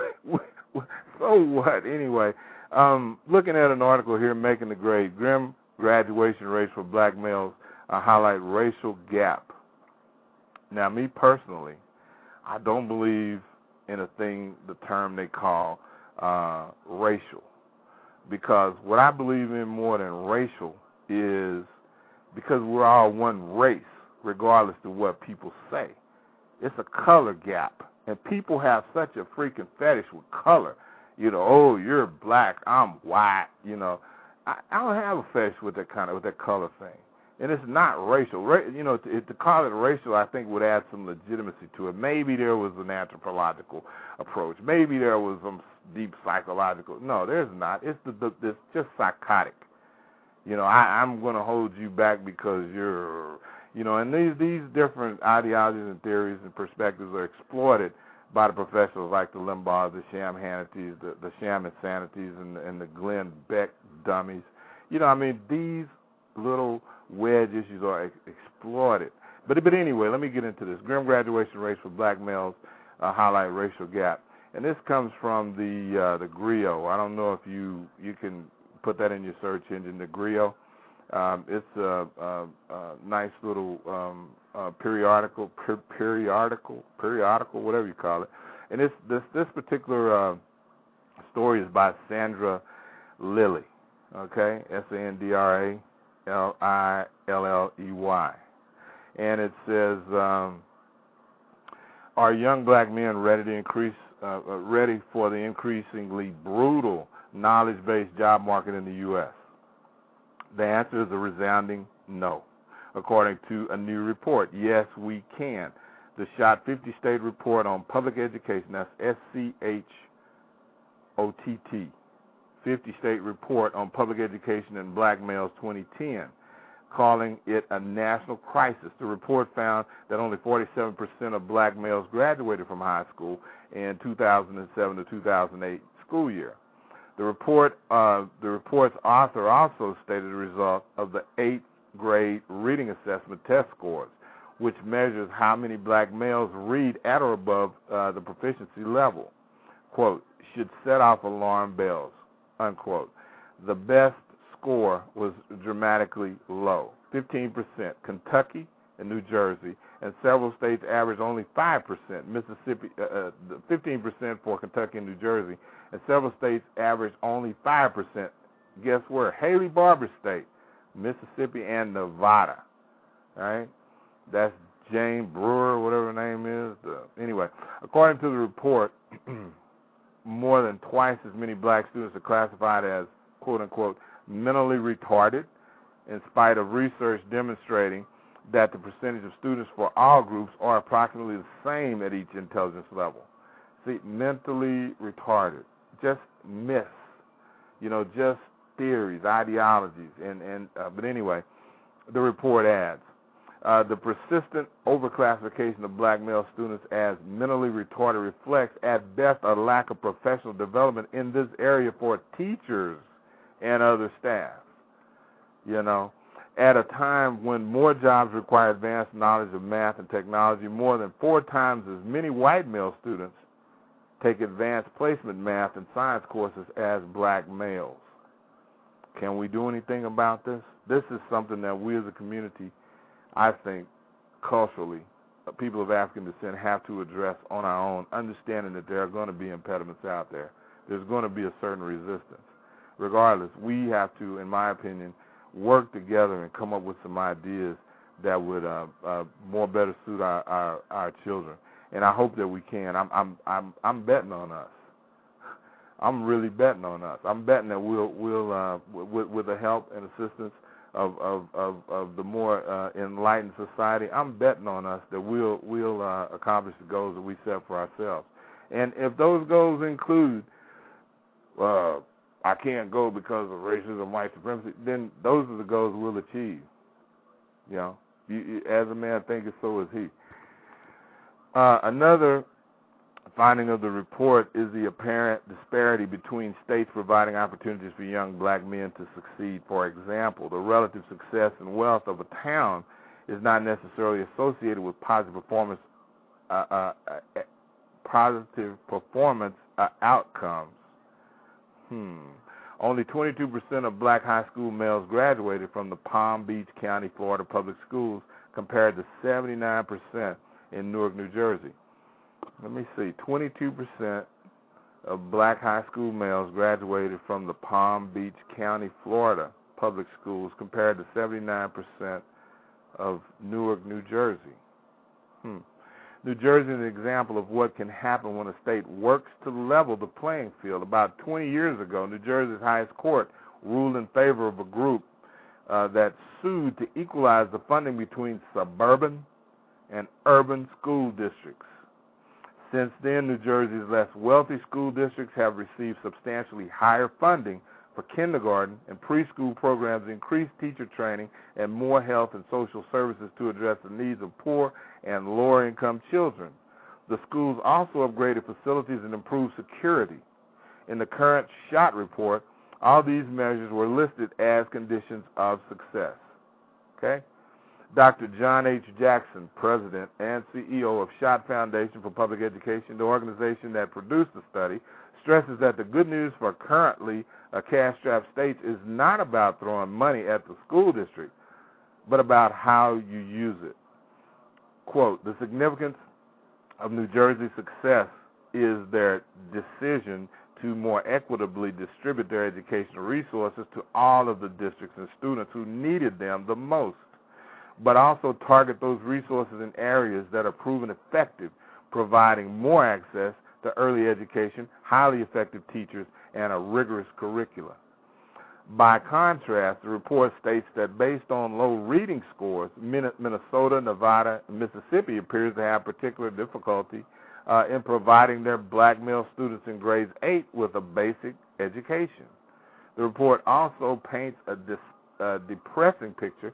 so what? Anyway, looking at an article here, Making the Grade, Grim Graduation Rates for Black Males highlight racial gap. Now, me personally, I don't believe in the term they call racial, because what I believe in more than racial is because we're all one race, regardless of what people say. It's a color gap, and people have such a freaking fetish with color. You know, oh, you're black, I'm white. You know, I don't have a fetish with that color thing. And it's not racial. You know, to call it racial, I think would add some legitimacy to it. Maybe there was an anthropological approach. Maybe there was some deep psychological. No, there's not. It's just psychotic. You know, I'm going to hold you back because you're, you know, and these different ideologies and theories and perspectives are exploited by the professionals like the Limbaughs, the Sham Hannity's, the Sham Insanities, and the Glenn Beck dummies. You know, I mean, these little wedge issues are exploited. But anyway, let me get into this. Grim graduation rates for black males highlight racial gap. And this comes from the GRIO. I don't know if you can put that in your search engine, the GRIO. It's a nice little periodical, whatever you call it. And this particular story is by Sandra Lilley, okay, SandraLilley. And it says, are young black men ready for the increasingly brutal knowledge-based job market in the U.S.? The answer is a resounding no. According to a new report, yes, we can. The SHOT 50 State Report on Public Education, that's SCHOTT, 50 State Report on Public Education in Black Males 2010. calling it a national crisis. The report found that only 47% of black males graduated from high school in 2007 to 2008 school year. The report's author also stated the result of the 8th grade reading assessment test scores, which measures how many black males read at or above the proficiency level. Quote, should set off alarm bells, unquote. The best score was dramatically low, 15%. Kentucky and New Jersey, and several states averaged only 5%. Mississippi, 15% for Kentucky and New Jersey, and several states averaged only 5%. Guess where? Haley Barbour State, Mississippi, and Nevada. All right? That's Jane Brewer, whatever her name is. Anyway, according to the report, more than twice as many black students are classified as, quote-unquote, mentally retarded, in spite of research demonstrating that the percentage of students for all groups are approximately the same at each intelligence level. See, mentally retarded, just myths, just theories, ideologies, but anyway, the report adds, the persistent overclassification of black male students as mentally retarded reflects at best a lack of professional development in this area for teachers and other staff. At a time when more jobs require advanced knowledge of math and technology, more than 4 times as many white male students take advanced placement math and science courses as black males. Can we do anything about this? This is something that we as a community, I think, culturally, people of African descent have to address on our own, understanding that there are going to be impediments out there. There's going to be a certain resistance. Regardless, we have to, in my opinion, work together and come up with some ideas that would more better suit our children. And I hope that we can. I'm betting on us. I'm really betting on us. I'm betting that we'll with the help and assistance of the more enlightened society, I'm betting on us that we'll accomplish the goals that we set for ourselves. And if those goals include I can't go because of racism, white supremacy, then those are the goals we'll achieve. As a man thinketh, so is he. Another finding of the report is the apparent disparity between states providing opportunities for young black men to succeed. For example, the relative success and wealth of a town is not necessarily associated with positive performance outcomes. Only 22% of black high school males graduated from the Palm Beach County, Florida public schools, compared to 79% in Newark, New Jersey. Let me see, 22% of black high school males graduated from the Palm Beach County, Florida public schools, compared to 79% of Newark, New Jersey. New Jersey is an example of what can happen when a state works to level the playing field. About 20 years ago, New Jersey's highest court ruled in favor of a group that sued to equalize the funding between suburban and urban school districts. Since then, New Jersey's less wealthy school districts have received substantially higher funding for kindergarten and preschool programs, increased teacher training, and more health and social services to address the needs of poor and lower-income children. The schools also upgraded facilities and improved security. In the current SHOT report, all these measures were listed as conditions of success. Okay? Dr. John H. Jackson, President and CEO of SHOT Foundation for Public Education, the organization that produced the study, stresses that the good news for currently cash-strapped states is not about throwing money at the school district, but about how you use it. Quote, the significance of New Jersey's success is their decision to more equitably distribute their educational resources to all of the districts and students who needed them the most, but also target those resources in areas that are proven effective, providing more access to early education, highly effective teachers, and a rigorous curricula. By contrast, the report states that based on low reading scores, Minnesota, Nevada, and Mississippi appears to have particular difficulty in providing their black male students in grades 8 with a basic education. The report also paints a depressing picture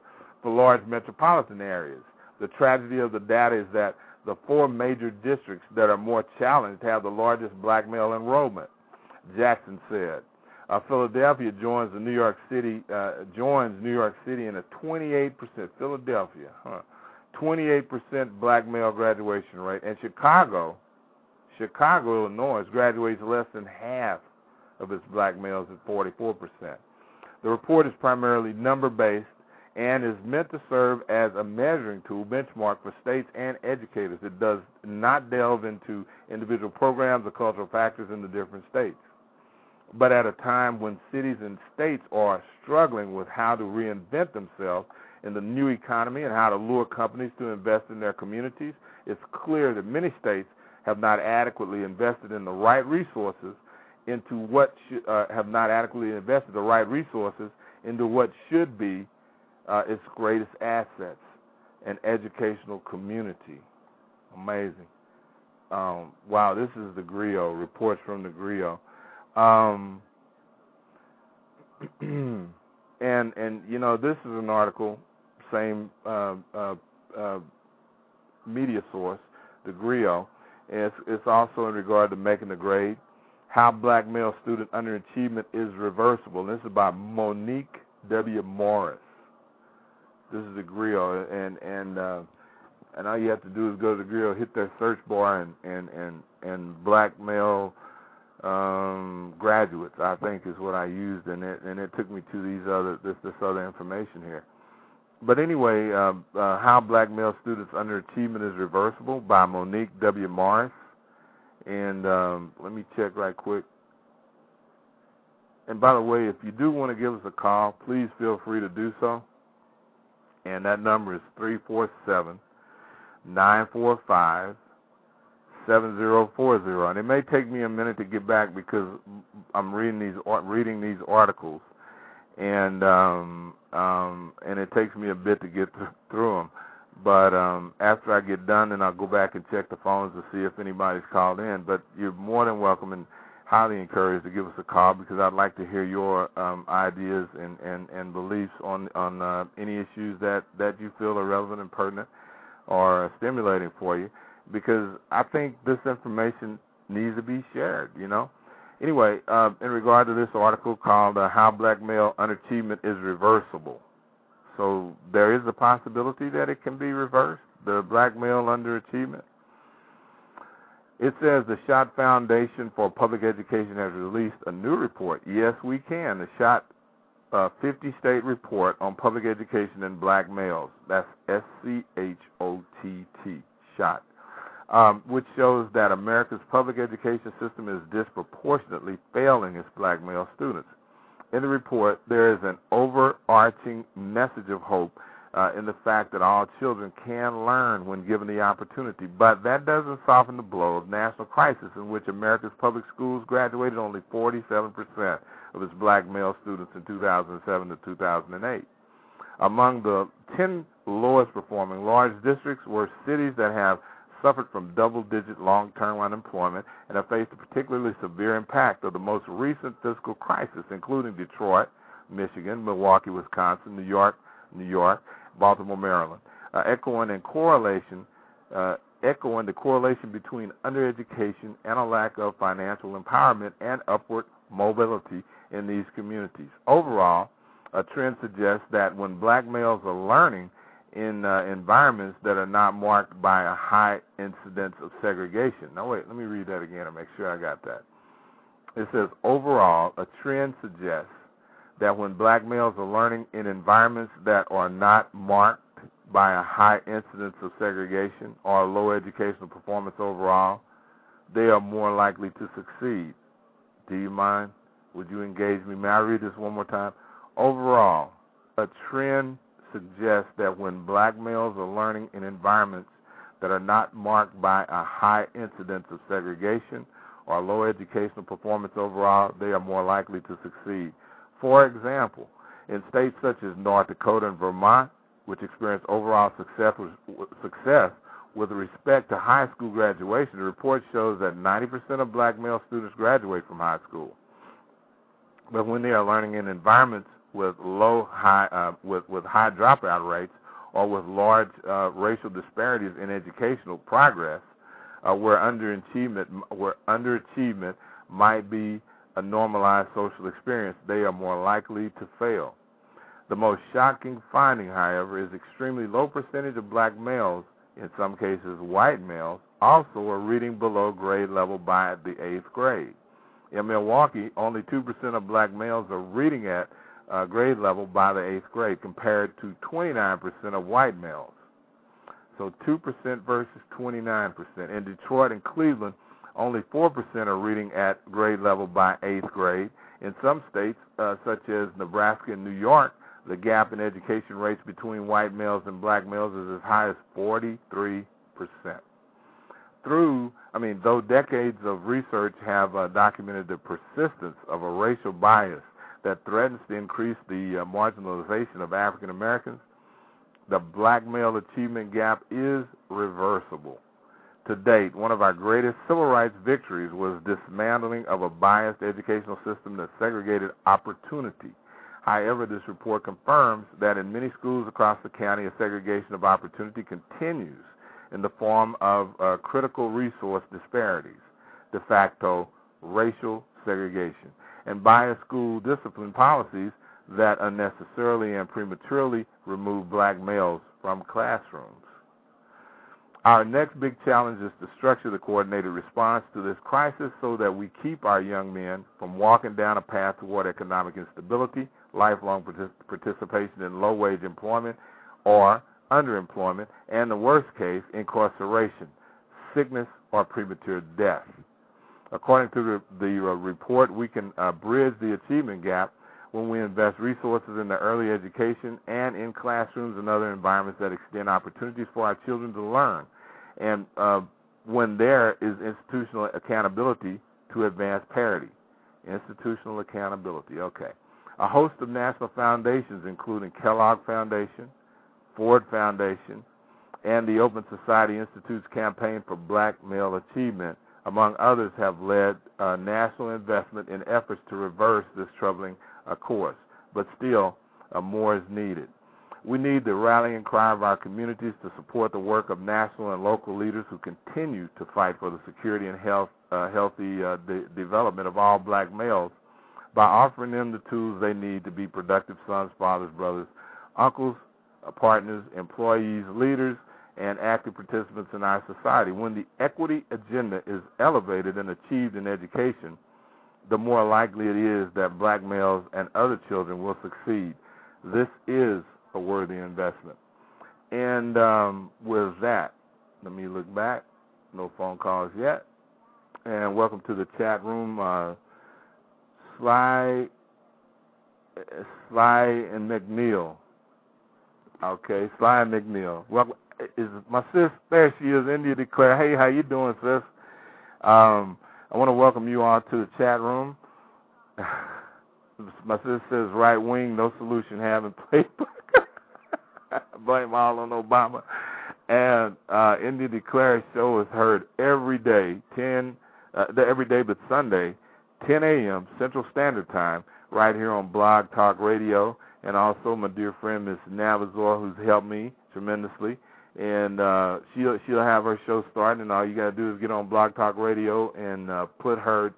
for large metropolitan areas. The tragedy of the data is that the 4 major districts that are more challenged have the largest black male enrollment, Jackson said. Philadelphia joins New York City in a 28%, Philadelphia, 28% black male graduation rate, and Chicago, Illinois, graduates less than half of its black males at 44%. The report is primarily number-based and is meant to serve as a measuring tool, benchmark for states and educators. It does not delve into individual programs or cultural factors in the different states. But at a time when cities and states are struggling with how to reinvent themselves in the new economy and how to lure companies to invest in their communities, it's clear that many states have not adequately invested in the right resources into what should be its greatest assets, an educational community. Amazing. Wow, this is the GRIO, reports from the GRIO. And you know, this is an article, same media source, the GRIO. It's also in regard to making the grade. How black male student underachievement is reversible. And this is by Monique W. Morris. This is the GRIO, and all you have to do is go to the GRIO, hit that search bar, and black male graduates, I think, is what I used, and it took me to this other information here. But anyway, how black male students' underachievement is reversible by Monique W. Morris. And let me check right quick. And by the way, if you do want to give us a call, please feel free to do so. And that number is 347-945-7040. And it may take me a minute to get back because I'm reading these articles, and it takes me a bit to get through them. But after I get done, then I'll go back and check the phones to see if anybody's called in. But you're more than welcome and highly encouraged to give us a call, because I'd like to hear your ideas and beliefs on any issues that you feel are relevant and pertinent or stimulating for you, because I think this information needs to be shared, you know. Anyway, in regard to this article called How Black Male Underachievement is Reversible. So there is a possibility that it can be reversed, the black male underachievement. It says the Schott Foundation for Public Education has released a new report. Yes, we can. The Schott 50-state report on public education in black males. That's SCHOTT, Schott, which shows that America's public education system is disproportionately failing its black male students. In the report, there is an overarching message of hope in the fact that all children can learn when given the opportunity, but that doesn't soften the blow of national crisis in which America's public schools graduated only 47% of its black male students in 2007 to 2008. Among the 10 lowest performing large districts were cities that have suffered from double-digit long-term unemployment and have faced a particularly severe impact of the most recent fiscal crisis, including Detroit, Michigan, Milwaukee, Wisconsin, New York, Baltimore, Maryland, echoing the correlation between undereducation and a lack of financial empowerment and upward mobility in these communities. Overall, a trend suggests that when black males are learning in environments that are not marked by a high incidence of segregation. Now, wait, let me read that again and make sure I got that. It says, overall, a trend suggests that when black males are learning in environments that are not marked by a high incidence of segregation or low educational performance overall, they are more likely to succeed. Do you mind? Would you engage me? May I read this one more time? Overall, a trend suggests that when black males are learning in environments that are not marked by a high incidence of segregation or low educational performance overall, they are more likely to succeed. For example, in states such as North Dakota and Vermont, which experience overall success with respect to high school graduation, the report shows that 90% of black male students graduate from high school. But when they are learning in environments with high dropout rates or with large racial disparities in educational progress, where underachievement might be a normalized social experience, they are more likely to fail. The most shocking finding, however, is extremely low percentage of black males, in some cases white males, also are reading below grade level by the 8th grade. In Milwaukee, only 2% of black males are reading at grade level by the 8th grade, compared to 29% of white males. So 2% versus 29%. In Detroit and Cleveland, only 4% are reading at grade level by 8th grade. In some states, such as Nebraska and New York, the gap in education rates between white males and black males is as high as 43%. Though decades of research have documented the persistence of a racial bias that threatens to increase the marginalization of African Americans, the black male achievement gap is reversible. To date, one of our greatest civil rights victories was dismantling of a biased educational system that segregated opportunity. However, this report confirms that in many schools across the county, a segregation of opportunity continues in the form of critical resource disparities, de facto racial segregation, and biased school discipline policies that unnecessarily and prematurely remove black males from classrooms. Our next big challenge is to structure the coordinated response to this crisis so that we keep our young men from walking down a path toward economic instability, lifelong participation in low-wage employment or underemployment, and the worst case, incarceration, sickness, or premature death. According to the report, we can bridge the achievement gap when we invest resources in the early education and in classrooms and other environments that extend opportunities for our children to learn, and when there is institutional accountability to advance parity. Institutional accountability, okay. A host of national foundations, including Kellogg Foundation, Ford Foundation, and the Open Society Institute's campaign for black male achievement, among others, have led national investment in efforts to reverse this troubling course. But still, more is needed. We need the rallying cry of our communities to support the work of national and local leaders who continue to fight for the security and healthy development of all black males by offering them the tools they need to be productive sons, fathers, brothers, uncles, partners, employees, leaders, and active participants in our society. When the equity agenda is elevated and achieved in education, the more likely it is that black males and other children will succeed. This is a worthy investment. And with that, let me look back. No phone calls yet. And welcome to the chat room, Sly and McNeil. Okay, Sly and McNeil. Well, is my sis there? She is, India Declare. Hey, how you doing, sis? I want to welcome you all to the chat room. My sis says right wing, no solution, having playbook. Blame all on Obama. And India Declare show is heard every day, every day but Sunday, 10 a.m. Central Standard Time, right here on Blog Talk Radio. And also my dear friend, Miss Navazor, who's helped me tremendously. And she'll have her show starting, and all you got to do is get on Blog Talk Radio and put her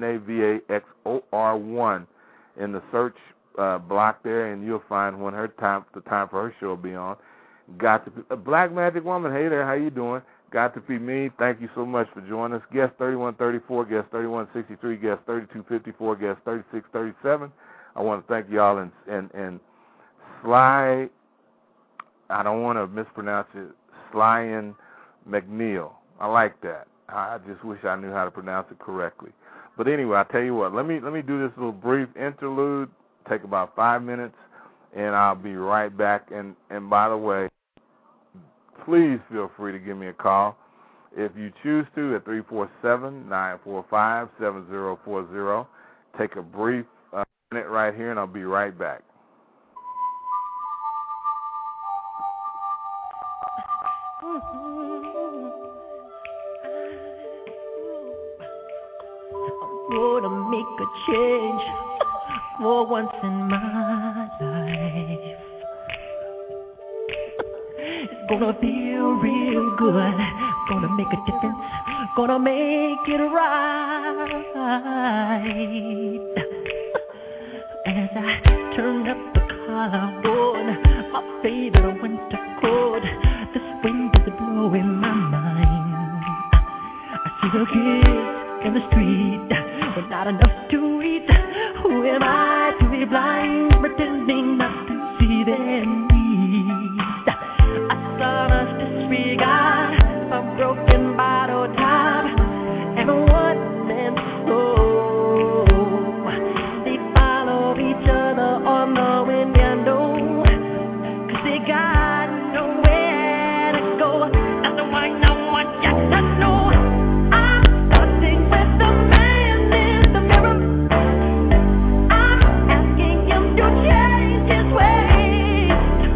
NAVAXOR1 in the search block there, and you'll find when the time for her show will be on. Got to be, Black Magic Woman. Hey there, how you doing? Got to be me. Thank you so much for joining us. Guest 3134, guest 3163, guest 3254, guest 3637. I want to thank y'all and Sly. I don't want to mispronounce it. Sly and McNeil. I like that. I just wish I knew how to pronounce it correctly. But anyway, I tell you what. Let me do this little brief interlude. Take about 5 minutes, and I'll be right back. And by the way, please feel free to give me a call if you choose to at 347-945-7040. Take a brief minute right here, and I'll be right back. I'm gonna make a change for once in my Gonna feel real good. Gonna make a difference. Gonna make it right. As I turn up the collarbone, my favorite winter coat. This wind is blowing my mind. I see the kids in the street with not enough to eat. Who am I to be blind, pretending not to see their needs? A son's disregard, a broken bottle top, and a one-man show. They follow each other on the window, 'cause they got nowhere to go. That's the one I want you to know. I'm starting with the man in the mirror. I'm asking him to change his ways.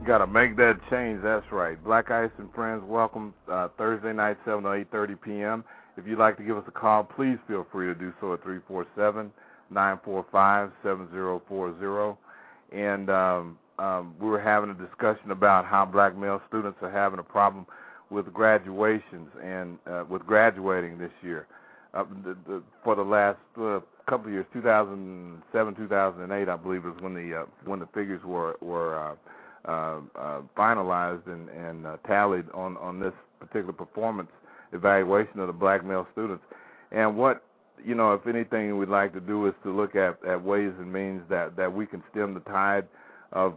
Got to make that change. That's right. Black Ice and Friends, welcome Thursday night, 7 to 8:30 p.m. If you'd like to give us a call, please feel free to do so at 347-945-7040. And we were having a discussion about how black male students are having a problem with graduations and with graduating this year. For the last couple of years, 2007, 2008, I believe, was when the figures were finalized and tallied on this particular performance evaluation of the black male students. And what, if anything we'd like to do is to look at ways and means that we can stem the tide of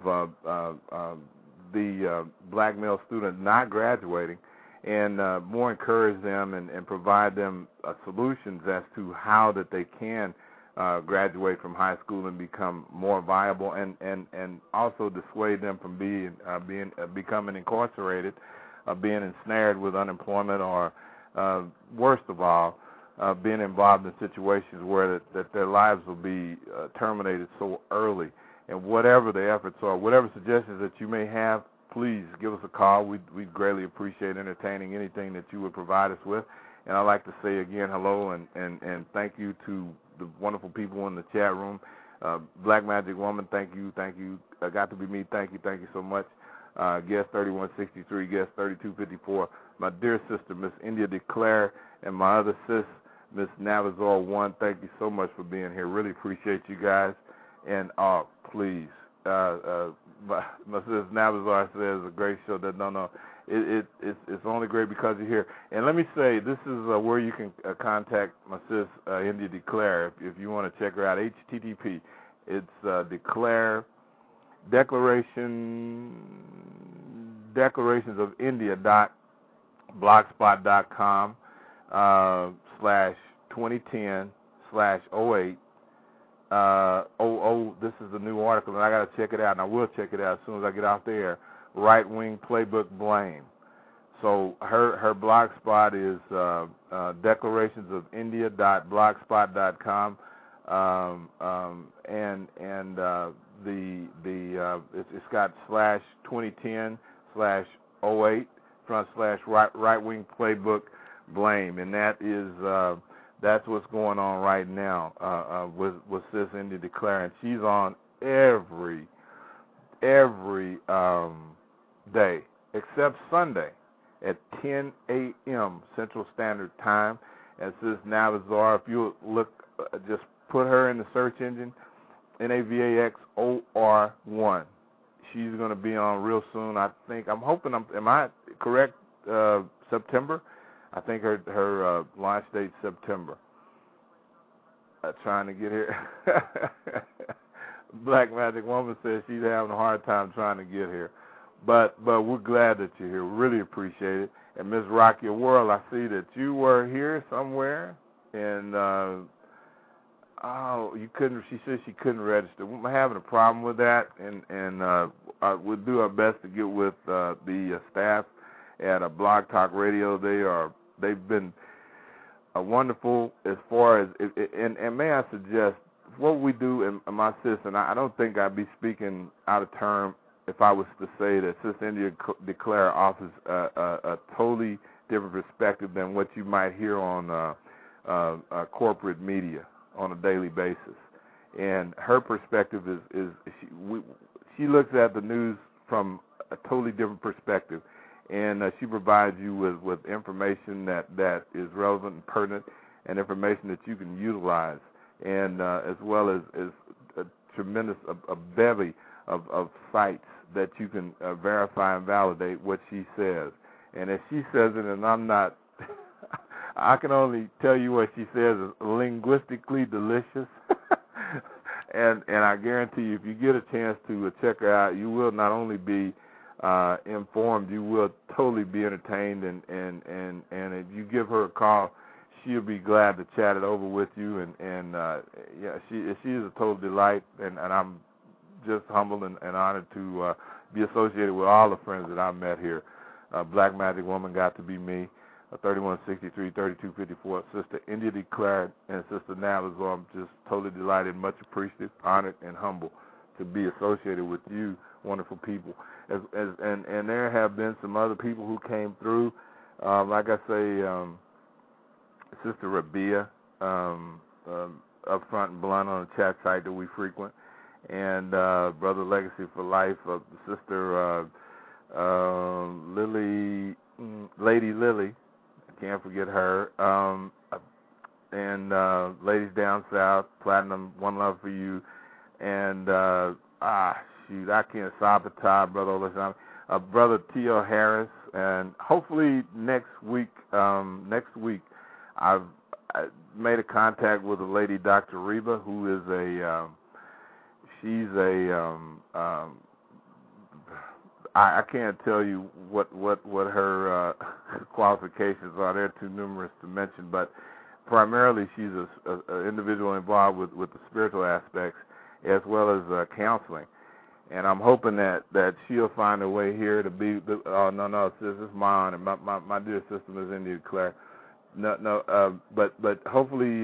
the black male student not graduating, and more encourage them and provide them solutions as to how that they can graduate from high school and become more viable, and also dissuade them from becoming incarcerated, being ensnared with unemployment, or worst of all, being involved in situations where that their lives will be terminated so early. And whatever the efforts are, whatever suggestions that you may have, please give us a call. We'd greatly appreciate entertaining anything that you would provide us with. And I'd like to say again hello and thank you to the wonderful people in the chat room. Black Magic Woman, thank you. Got to be me, thank you so much. Guest 3163, guest 3254. My dear sister, Miss India DeClaire, and my other sis, Miss Navazor One, thank you so much for being here. Really appreciate you guys. And please, my sis Navazor says a great show. It's only great because you're here. And let me say, this is where you can contact my sis India DeClaire if you want to check her out. HTTP. It's declarationsofIndia.blogspot.com /2010/08. This is the new article, and I got to check it out, and I will check it out as soon as I get off the air. Right Wing Playbook Blame. So her blog spot is declarationsofIndia.blogspot.com, and it's got /2010/08 /Right Wing Playbook Blame, and that's what's going on right now with Sis India DeClaire, and she's on every day except Sunday at 10 a.m. Central Standard Time. And Sis Navazor, if you look, just put her in the search engine, NAVAXOR1. She's going to be on real soon. I'm hoping, am I correct, September? I think her launch date's September. Trying to get here. Black Magic Woman says she's having a hard time trying to get here. But we're glad that you're here. We really appreciate it. And Ms. Rock Your World, I see that you were here somewhere, and you couldn't. She said she couldn't register. We're having a problem with that, and we'll do our best to get with the staff at Blog Talk Radio. They've been wonderful as far as and may I suggest what we do, and my sis, and I don't think I'd be speaking out of term if I was to say that Sis India DeClaire offers a totally different perspective than what you might hear on corporate media on a daily basis. And her perspective is she looks at the news from a totally different perspective, and she provides you with information that is relevant and pertinent, and information that you can utilize, and as well as a tremendous a bevy of sites that you can verify and validate what she says. And if she says it, and I'm not, I can only tell you what she says is linguistically delicious. and I guarantee you, if you get a chance to check her out, you will not only be informed, you will totally be entertained, and if you give her a call, she'll be glad to chat it over with you, and she is a total delight, and I'm just humbled and honored to be associated with all the friends that I've met here. Black Magic Woman got to be me, 3163, 3254, Sister India DeClaire, and Sister Navazor. I'm just totally delighted, much appreciated, honored, and humble to be associated with you, wonderful people. And there have been some other people who came through, like I say, Sister Rabia, up front and blunt on the chat site that we frequent, and Brother Legacy for Life, Sister Lily, Lady Lily, I can't forget her, and Ladies Down South, Platinum, One Love for You, and I can't, Sabotage, Brother Olasham, Brother T.O. Harris, and hopefully next week I made a contact with a lady, Dr. Reba, who is I can't tell you what her qualifications are. They're too numerous to mention, but primarily she's an individual involved with the spiritual aspects as well as counseling. And I'm hoping that she'll find a way here to be. No, sis, it's my honor. My dear sister, Ms. India Claire. But hopefully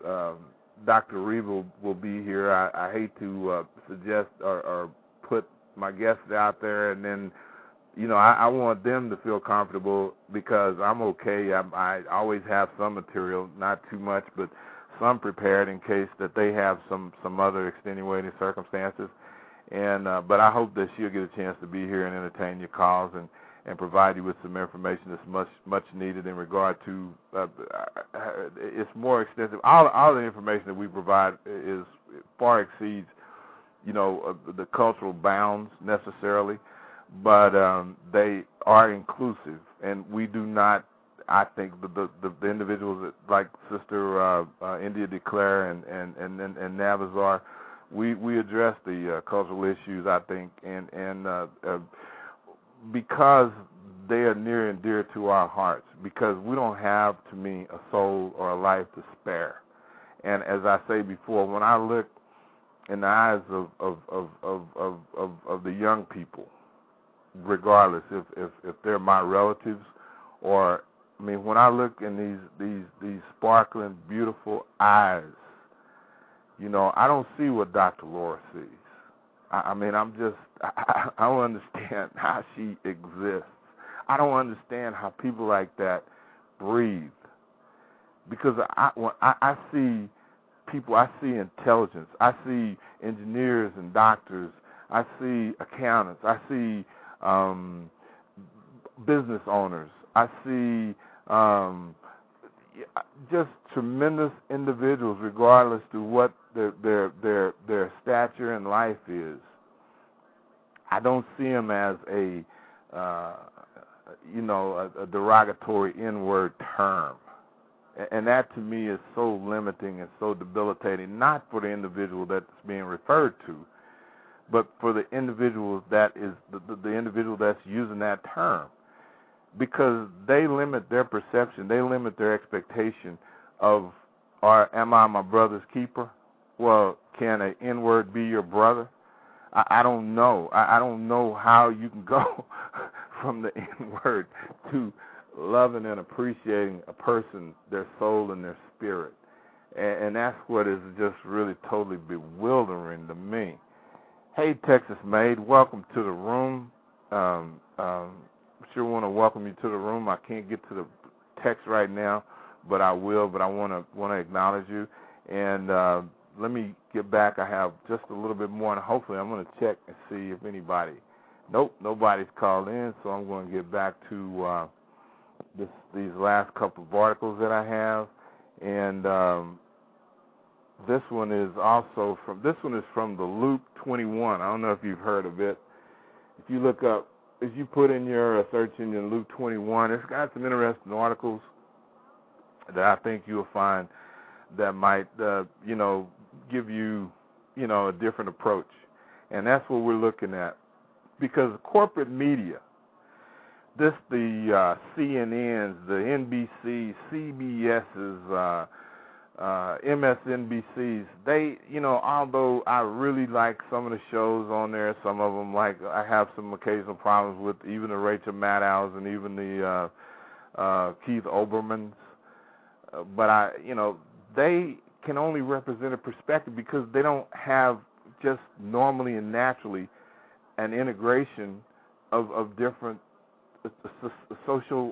Dr. Reba will be here. I hate to suggest or put my guests out there, and then, I want them to feel comfortable because I'm okay. I always have some material, not too much, but some prepared in case that they have some other extenuating circumstances. And but I hope that she'll get a chance to be here and entertain your calls and provide you with some information that's much needed in regard to it's more extensive. All the information that we provide is far exceeds the cultural bounds necessarily, but they are inclusive, and we do not. I think the individuals that, like Sister India Declare and Navazar, we address the cultural issues, I think, and because they are near and dear to our hearts, because we don't have, to me, a soul or a life to spare. And as I say before, when I look in the eyes of the young people, regardless if they're my relatives or, when I look in these sparkling, beautiful eyes, I don't see what Dr. Laura sees. I don't understand how she exists. I don't understand how people like that breathe. Because when I see people, I see intelligence. I see engineers and doctors. I see accountants. I see business owners. I see just tremendous individuals, regardless to what their stature in life is. I don't see them as a derogatory N-word term. And that to me is so limiting and so debilitating, not for the individual that's being referred to, but for the individual that is the individual that's using that term. Because they limit their perception, they limit their expectation of, am I my brother's keeper? Well, can an N-word be your brother? I don't know. I don't know how you can go from the N-word to loving and appreciating a person, their soul and their spirit. And that's what is just really totally bewildering to me. Hey, Texas Maid, welcome to the room. Sure want to welcome you to the room. I can't get to the text right now, but I will. But I want to acknowledge you. And let me get back. I have just a little bit more, and hopefully I'm going to check and see if anybody. Nope, nobody's called in. So I'm going to get back to these last couple of articles that I have, and this one is from the Luke 21. I don't know if you've heard of it. If you look up, if you put in your search engine Luke 21, it's got some interesting articles that I think you'll find that might, give you, a different approach. And that's what we're looking at. Because corporate media, the CNNs, the NBCs, CBSs, MSNBCs, they, although I really like some of the shows on there, some of them, like, I have some occasional problems with even the Rachel Maddows and even the Keith Olbermanns, but they can only represent a perspective because they don't have just normally and naturally an integration of different social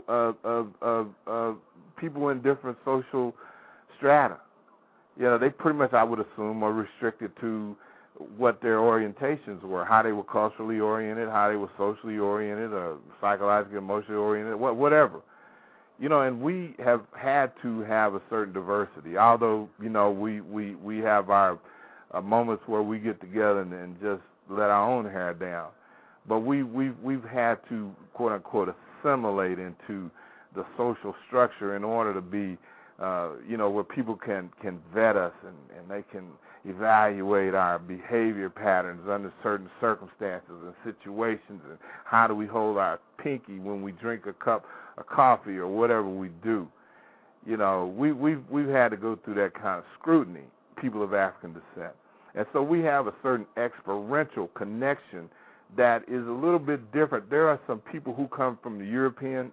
people in different social strata. They pretty much, I would assume, are restricted to what their orientations were, how they were culturally oriented, how they were socially oriented, or psychologically, emotionally oriented, whatever. And we have had to have a certain diversity. Although, we have our moments where we get together and just let our own hair down. But we've had to, quote unquote, assimilate into the social structure in order to be, where people can vet us and they can evaluate our behavior patterns under certain circumstances and situations, and how do we hold our pinky when we drink a cup of coffee or whatever we do. We've had to go through that kind of scrutiny, people of African descent. And so we have a certain experiential connection that is a little bit different. There are some people who come from the European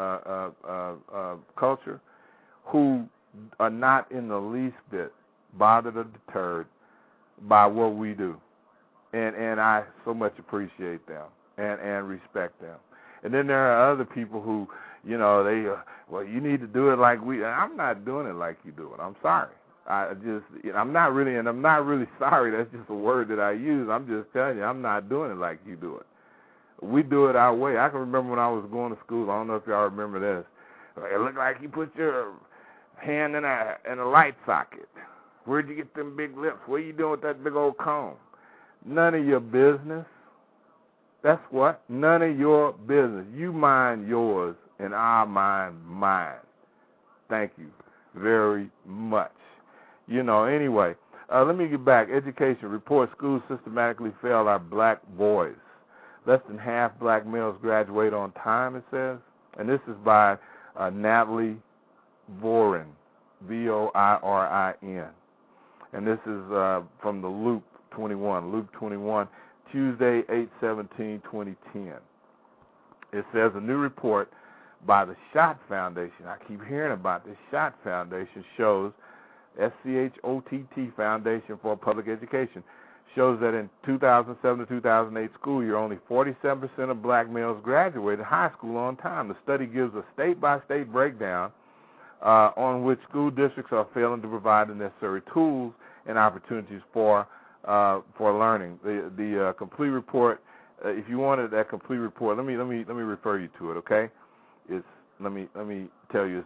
culture who are not in the least bit bothered or deterred by what we do. And I so much appreciate them and respect them. And then there are other people who, you need to do it like we. I'm not doing it like you do it. I'm sorry. I'm not really sorry. That's just a word that I use. I'm just telling you, I'm not doing it like you do it. We do it our way. I can remember when I was going to school. I don't know if y'all remember this. It looked like you put your hand in a light socket. Where'd you get them big lips? What are you doing with that big old comb? None of your business. That's what? None of your business. You mind yours and I mind mine. Thank you very much. Anyway, let me get back. Education report: schools systematically fail our black boys. Less than half black males graduate on time, it says. And this is by Natalie Vorin, Voirin. And this is from the Loop 21, Tuesday, 8/17/2010. It says a new report by the Schott Foundation. I keep hearing about this Schott Foundation. Shows SCHOTT Foundation for Public Education shows that in 2007 to 2008 school year, only 47% of black males graduated high school on time. The study gives a state-by-state breakdown on which school districts are failing to provide the necessary tools and opportunities for learning. The complete report. If you wanted that complete report, let me refer you to it. Okay, it's let me tell you, it's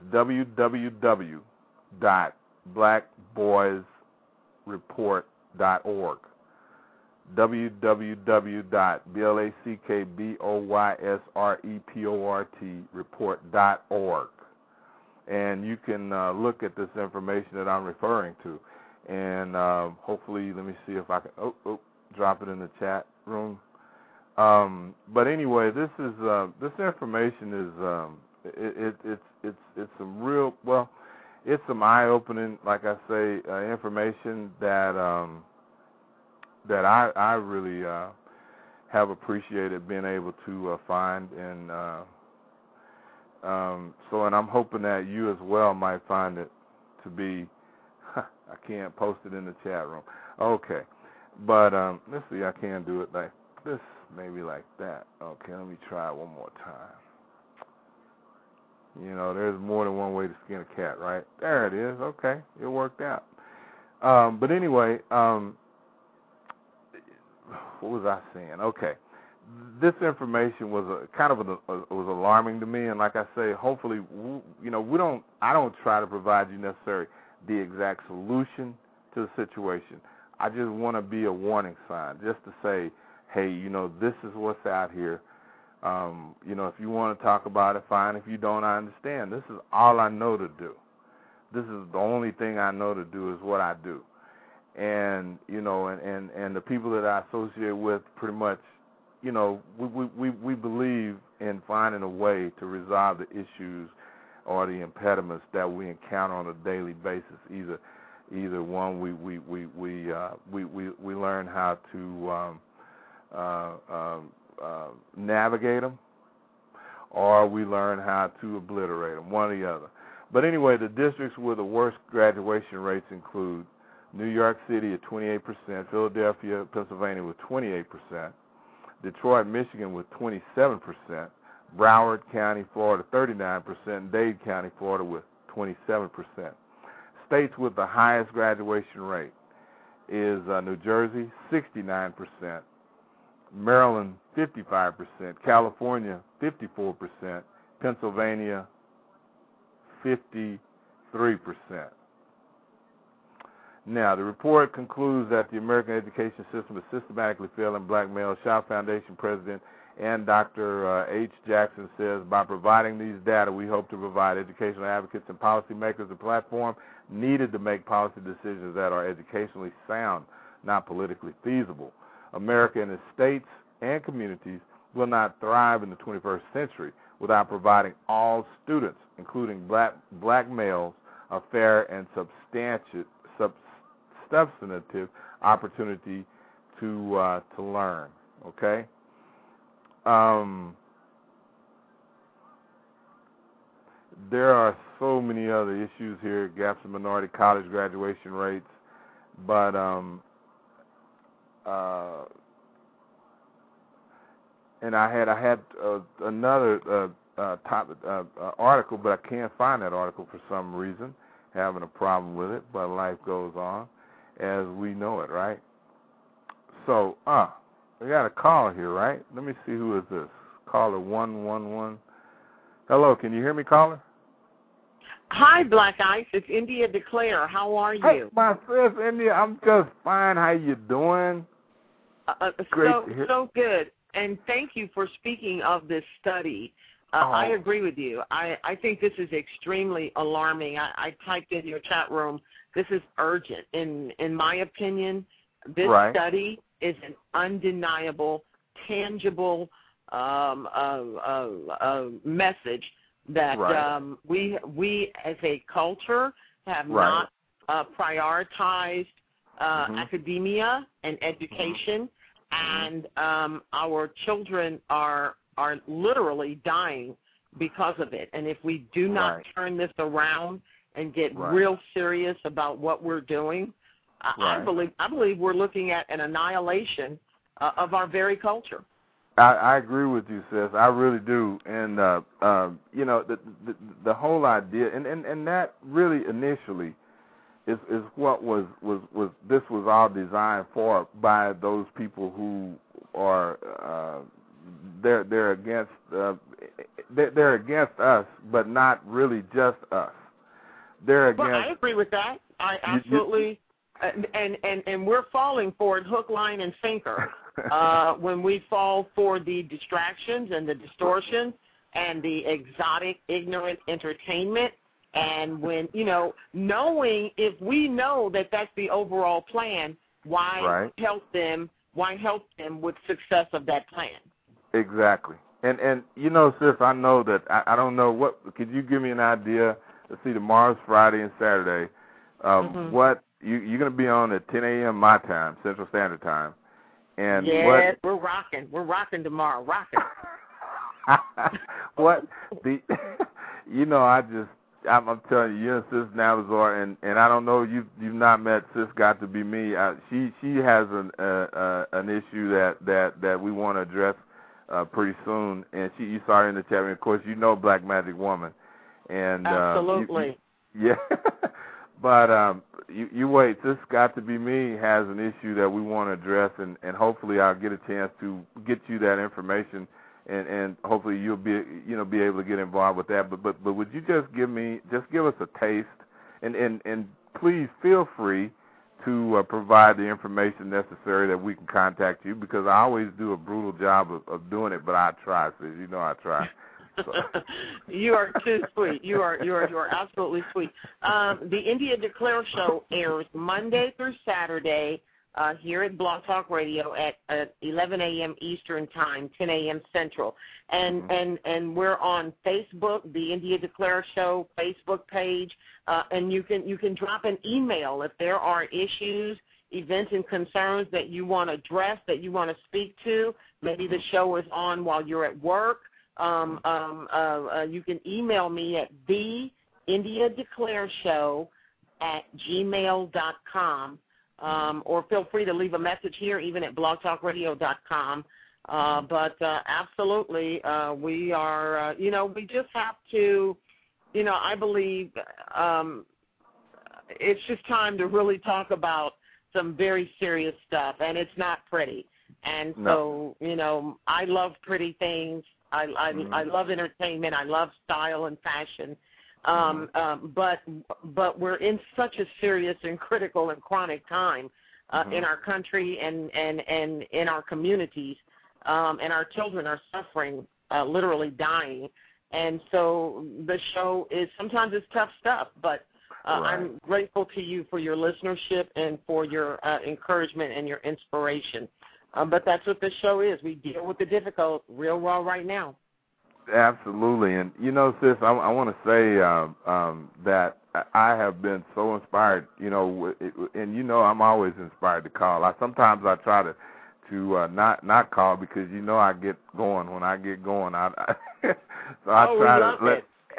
www.blackboysreport.org. www.blackboysreport.org. And you can look at this information that I'm referring to. And hopefully, let me see if I can drop it in the chat room. But anyway, this information is it's some real, well, it's some eye-opening, like I say, information that I really have appreciated being able to find, and and I'm hoping that you as well might find it to be. I can't post it in the chat room. Okay, but let's see. I can do it like this, maybe like that. Okay, let me try it one more time. There's more than one way to skin a cat, right? There it is. Okay, it worked out. But anyway, what was I saying? Okay, this information was was alarming to me, and like I say, hopefully, I don't try to provide you necessarily the exact solution to the situation. I just want to be a warning sign, just to say, hey, this is what's out here. If you want to talk about it, fine. If you don't, I understand. This is all I know to do. This is the only thing I know to do is what I do. And, and the people that I associate with pretty much, we believe in finding a way to resolve the issues or the impediments that we encounter on a daily basis. Either one, we learn how to navigate them, or we learn how to obliterate them, one or the other. But anyway, the districts with the worst graduation rates include New York City at 28%, Philadelphia, Pennsylvania with 28%, Detroit, Michigan with 27%, Broward County, Florida 39%, and Dade County, Florida with 27%. States with the highest graduation rate is New Jersey, 69%, Maryland, 55%, California, 54%, Pennsylvania, 53%. Now, the report concludes that the American education system is systematically failing black males. Shaw Foundation President and Dr. H. Jackson says, by providing these data, we hope to provide educational advocates and policymakers a platform needed to make policy decisions that are educationally sound, not politically feasible. America and its states and communities will not thrive in the 21st century without providing all students, including black males, a fair and substantive opportunity to learn. Okay. There are so many other issues here, gaps in minority college graduation rates, but and I had another article, but I can't find that article for some reason. Having a problem with it, but life goes on as we know it, right? So, we got a call here, right? Let me see, who is this? Caller 111. Hello, can you hear me, caller? Hi, Black Ice. It's India DeClaire. How are you? Hey, my sis, India. I'm just fine. How you doing? Great to hear. So good. And thank you for speaking of this study. I agree with you. I think this is extremely alarming. I typed in your chat room, this is urgent. In my opinion, this study is an undeniable, tangible message that we as a culture have not prioritized academia and education, and our children are literally dying because of it. And if we do not turn this around and get real serious about what we're doing, I believe we're looking at an annihilation of our very culture. I agree with you, sis. I really do. And you know, the whole idea, and that really initially is what was this was all designed for by those people who are they're against us, but not really just us. They're against. Well, I agree with that. I absolutely. And we're falling for it hook, line, and sinker when we fall for the distractions and the distortions and the exotic, ignorant entertainment. And when, knowing, if we know that that's the overall plan, why help them? Why help them with success of that plan? Exactly. And sis, I know that I don't know what. Could you give me an idea? Let's see, tomorrow's Friday and Saturday. What you're going to be on at 10 a.m. my time, Central Standard Time. And yes, we're rocking. We're rocking tomorrow. Rocking. I'm telling you, Sis Navazor, and I don't know, you've not met Sis Got to Be Me. She has an issue that we want to address pretty soon, and you saw her in the chat room. Of course, Black Magic Woman, and absolutely, But you wait. Sis Got to Be Me has an issue that we want to address, and hopefully I'll get a chance to get you that information. And hopefully you'll be able to get involved with that. But would you just give us a taste, and please feel free to provide the information necessary that we can contact you, because I always do a brutal job of doing it, but I try, sis. I try. So. You are too sweet. You are absolutely sweet. The India DeClaire Show airs Monday through Saturday. Here at Blog Talk Radio at 11 a.m. Eastern Time, 10 a.m. Central. And we're on Facebook, the India DeClaire Show Facebook page, and you can drop an email if there are issues, events, and concerns that you want to address, that you want to speak to. Maybe the show is on while you're at work. You can email me at theindiadeclareshow@gmail.com. or feel free to leave a message here, even at blogtalkradio.com. But absolutely, we are, we just have to, I believe it's just time to really talk about some very serious stuff, and it's not pretty. And so, I love pretty things. I love entertainment. I love style and fashion. But we're in such a serious and critical and chronic time in our country and in our communities, and our children are suffering, literally dying. And so the show is sometimes it's tough stuff, but I'm grateful to you for your listenership and for your encouragement and your inspiration. But that's what this show is. We deal with the difficult real well right now. Absolutely. And, sis, I want to say that I have been so inspired, and I'm always inspired to call. Sometimes I try to not call because, I get going. When I get going, so I try to let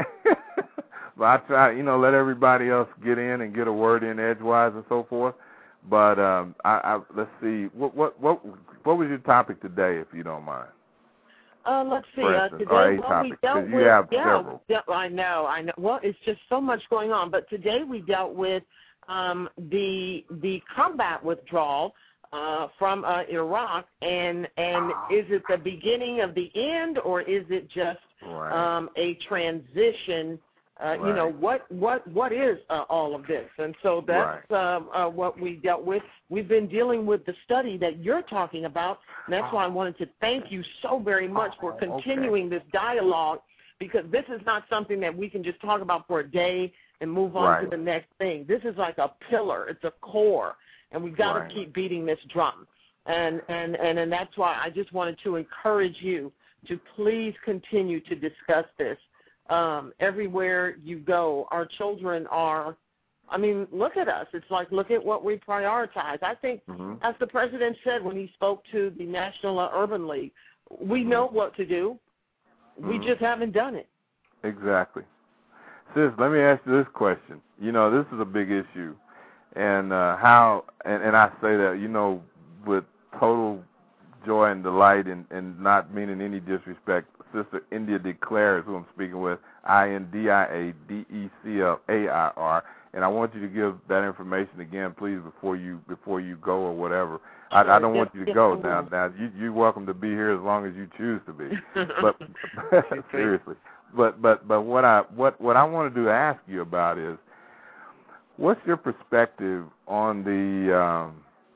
but I try, let everybody else get in and get a word in edgewise and so forth. But let's see, what was your topic today, if you don't mind? Let's see. Today, we dealt with. You have several. I know. Well, it's just so much going on. But today we dealt with the combat withdrawal from Iraq, and is it the beginning of the end, or is it just a transition? What is all of this? And so that's what we dealt with. We've been dealing with the study that you're talking about, and that's why I wanted to thank you so very much for continuing this dialogue, because this is not something that we can just talk about for a day and move on to the next thing. This is like a pillar. It's a core, and we've got to keep beating this drum. And that's why I just wanted to encourage you to please continue to discuss this. Everywhere you go, our children are, look at us. It's like, look at what we prioritize. I think, as the president said when he spoke to the National Urban League, we know what to do. We just haven't done it. Exactly. Sis, let me ask you this question. This is a big issue. And and I say that, with total joy and delight and not meaning any disrespect, Sister India Declares, who I'm speaking with, INDIADECLAIR, and I want you to give that information again, please, before you go or whatever. I don't want you to go now. You're welcome to be here as long as you choose to be. But seriously, but what I wanted to ask you about is, what's your perspective on the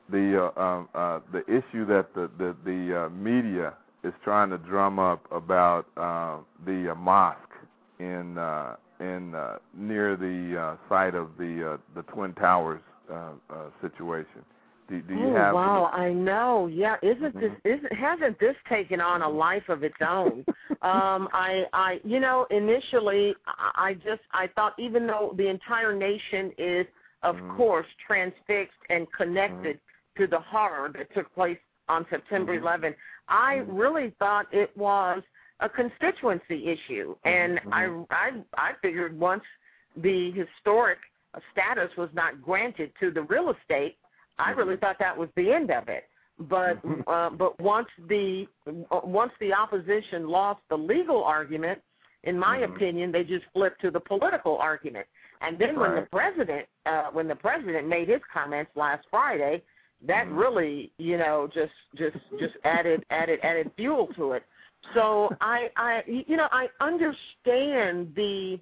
issue that the media is trying to drum up about the mosque in near the site of the Twin Towers situation? Do you have? Wow, I know. Yeah, hasn't this taken on a life of its own? Initially I thought, even though the entire nation is, of course, transfixed and connected to the horror that took place on September 11th, I really thought it was a constituency issue, and I figured once the historic status was not granted to the real estate, I really thought that was the end of it. But once the opposition lost the legal argument, in my opinion, they just flipped to the political argument. And then when the president made his comments last Friday, that really, just added fuel to it. So I understand the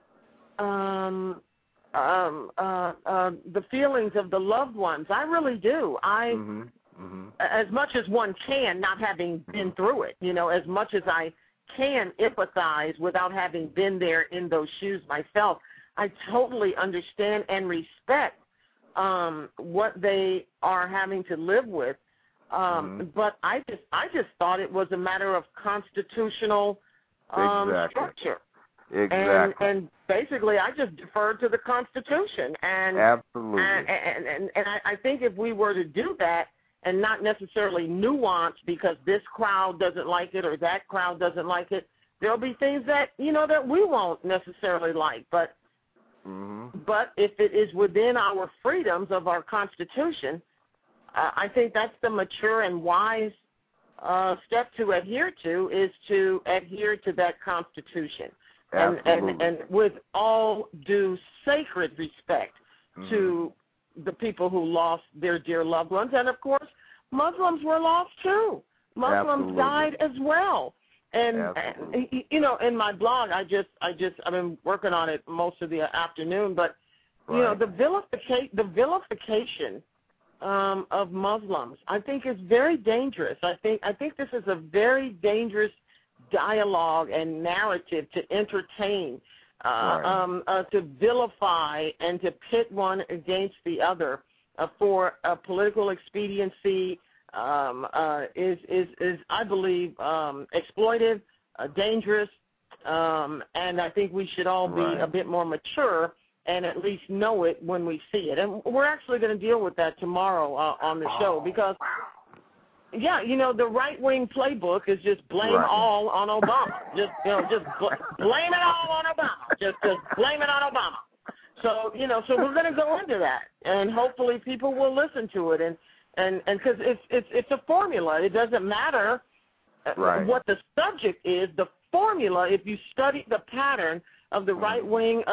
feelings of the loved ones. I really do. As much as one can, not having been through it, as much as I can empathize without having been there in those shoes myself, I totally understand and respect what they are having to live with. But I just thought it was a matter of constitutional structure. Exactly. And basically, I just deferred to the Constitution. And absolutely. And I think if we were to do that and not necessarily nuance because this crowd doesn't like it or that crowd doesn't like it, there'll be things that that we won't necessarily like. But But if it is within our freedoms of our Constitution, I think that's the mature and wise step to adhere to, is to adhere to that Constitution. And with all due sacred respect to the people who lost their dear loved ones. And, of course, Muslims were lost, too. Muslims died as well. And, you know, in my blog, I've been working on it most of the afternoon, but, you know, the vilification of Muslims, I think, is very dangerous. I think this is a very dangerous dialogue and narrative to entertain, to vilify and to pit one against the other for political expediency. Is I believe exploitive, dangerous, and I think we should all be a bit more mature and at least know it when we see it. And we're actually going to deal with that tomorrow on the show because, yeah, you know, the right-wing playbook is just blame all on Obama. Just blame it all on Obama. Just blame it on Obama. So, you know, so we're going to go into that, and hopefully people will listen to it. And because it's a formula. It doesn't matter what the subject is. The formula, if you study the pattern of the right-wing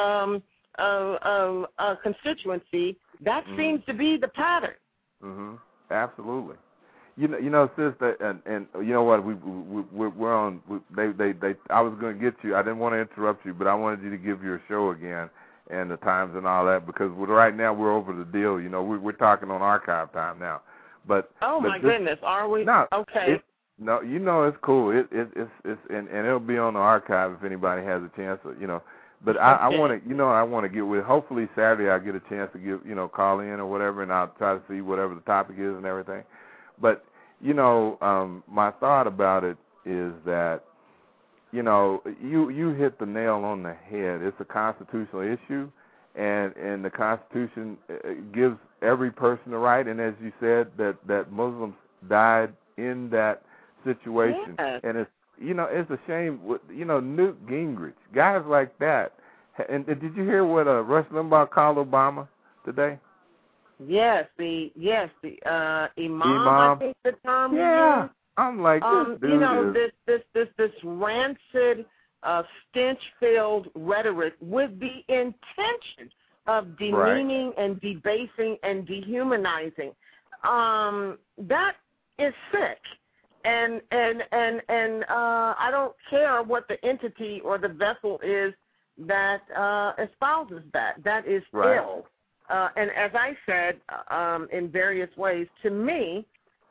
constituency, that seems to be the pattern. Absolutely. You know, sister, and you know what? We're on. I was going to get you. I didn't want to interrupt you, but I wanted you to give your show again and the times and all that, because right now we're over the deal. You know, we're talking on archive time now. But my goodness, are we? No, okay. No, you know it's cool. It's and it'll be on the archive if anybody has a chance. You know, but I want to, you know, I want to get with. Hopefully Saturday I get a chance to call in or whatever, and I'll try to see whatever the topic is and everything. But you know, my thought about it is that, you know, you hit the nail on the head. It's a constitutional issue, and the Constitution gives every person the right. And as you said, that Muslims died in that situation, and it's, you know, it's a shame. You know, Newt Gingrich, guys like that. And did you hear what Rush Limbaugh called Obama today? Yes, the imam, I think the term is. I'm like, this dude, you know, this rancid, stench-filled rhetoric with the intention of demeaning and debasing and dehumanizing. That is sick. And I don't care what the entity or the vessel is that espouses that. That is ill. And as I said in various ways, to me,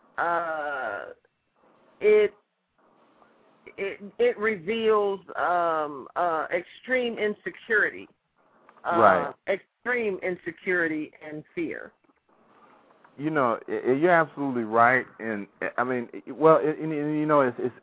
it reveals extreme insecurity, extreme insecurity and fear. You know, you're absolutely right, and I mean, well, you know,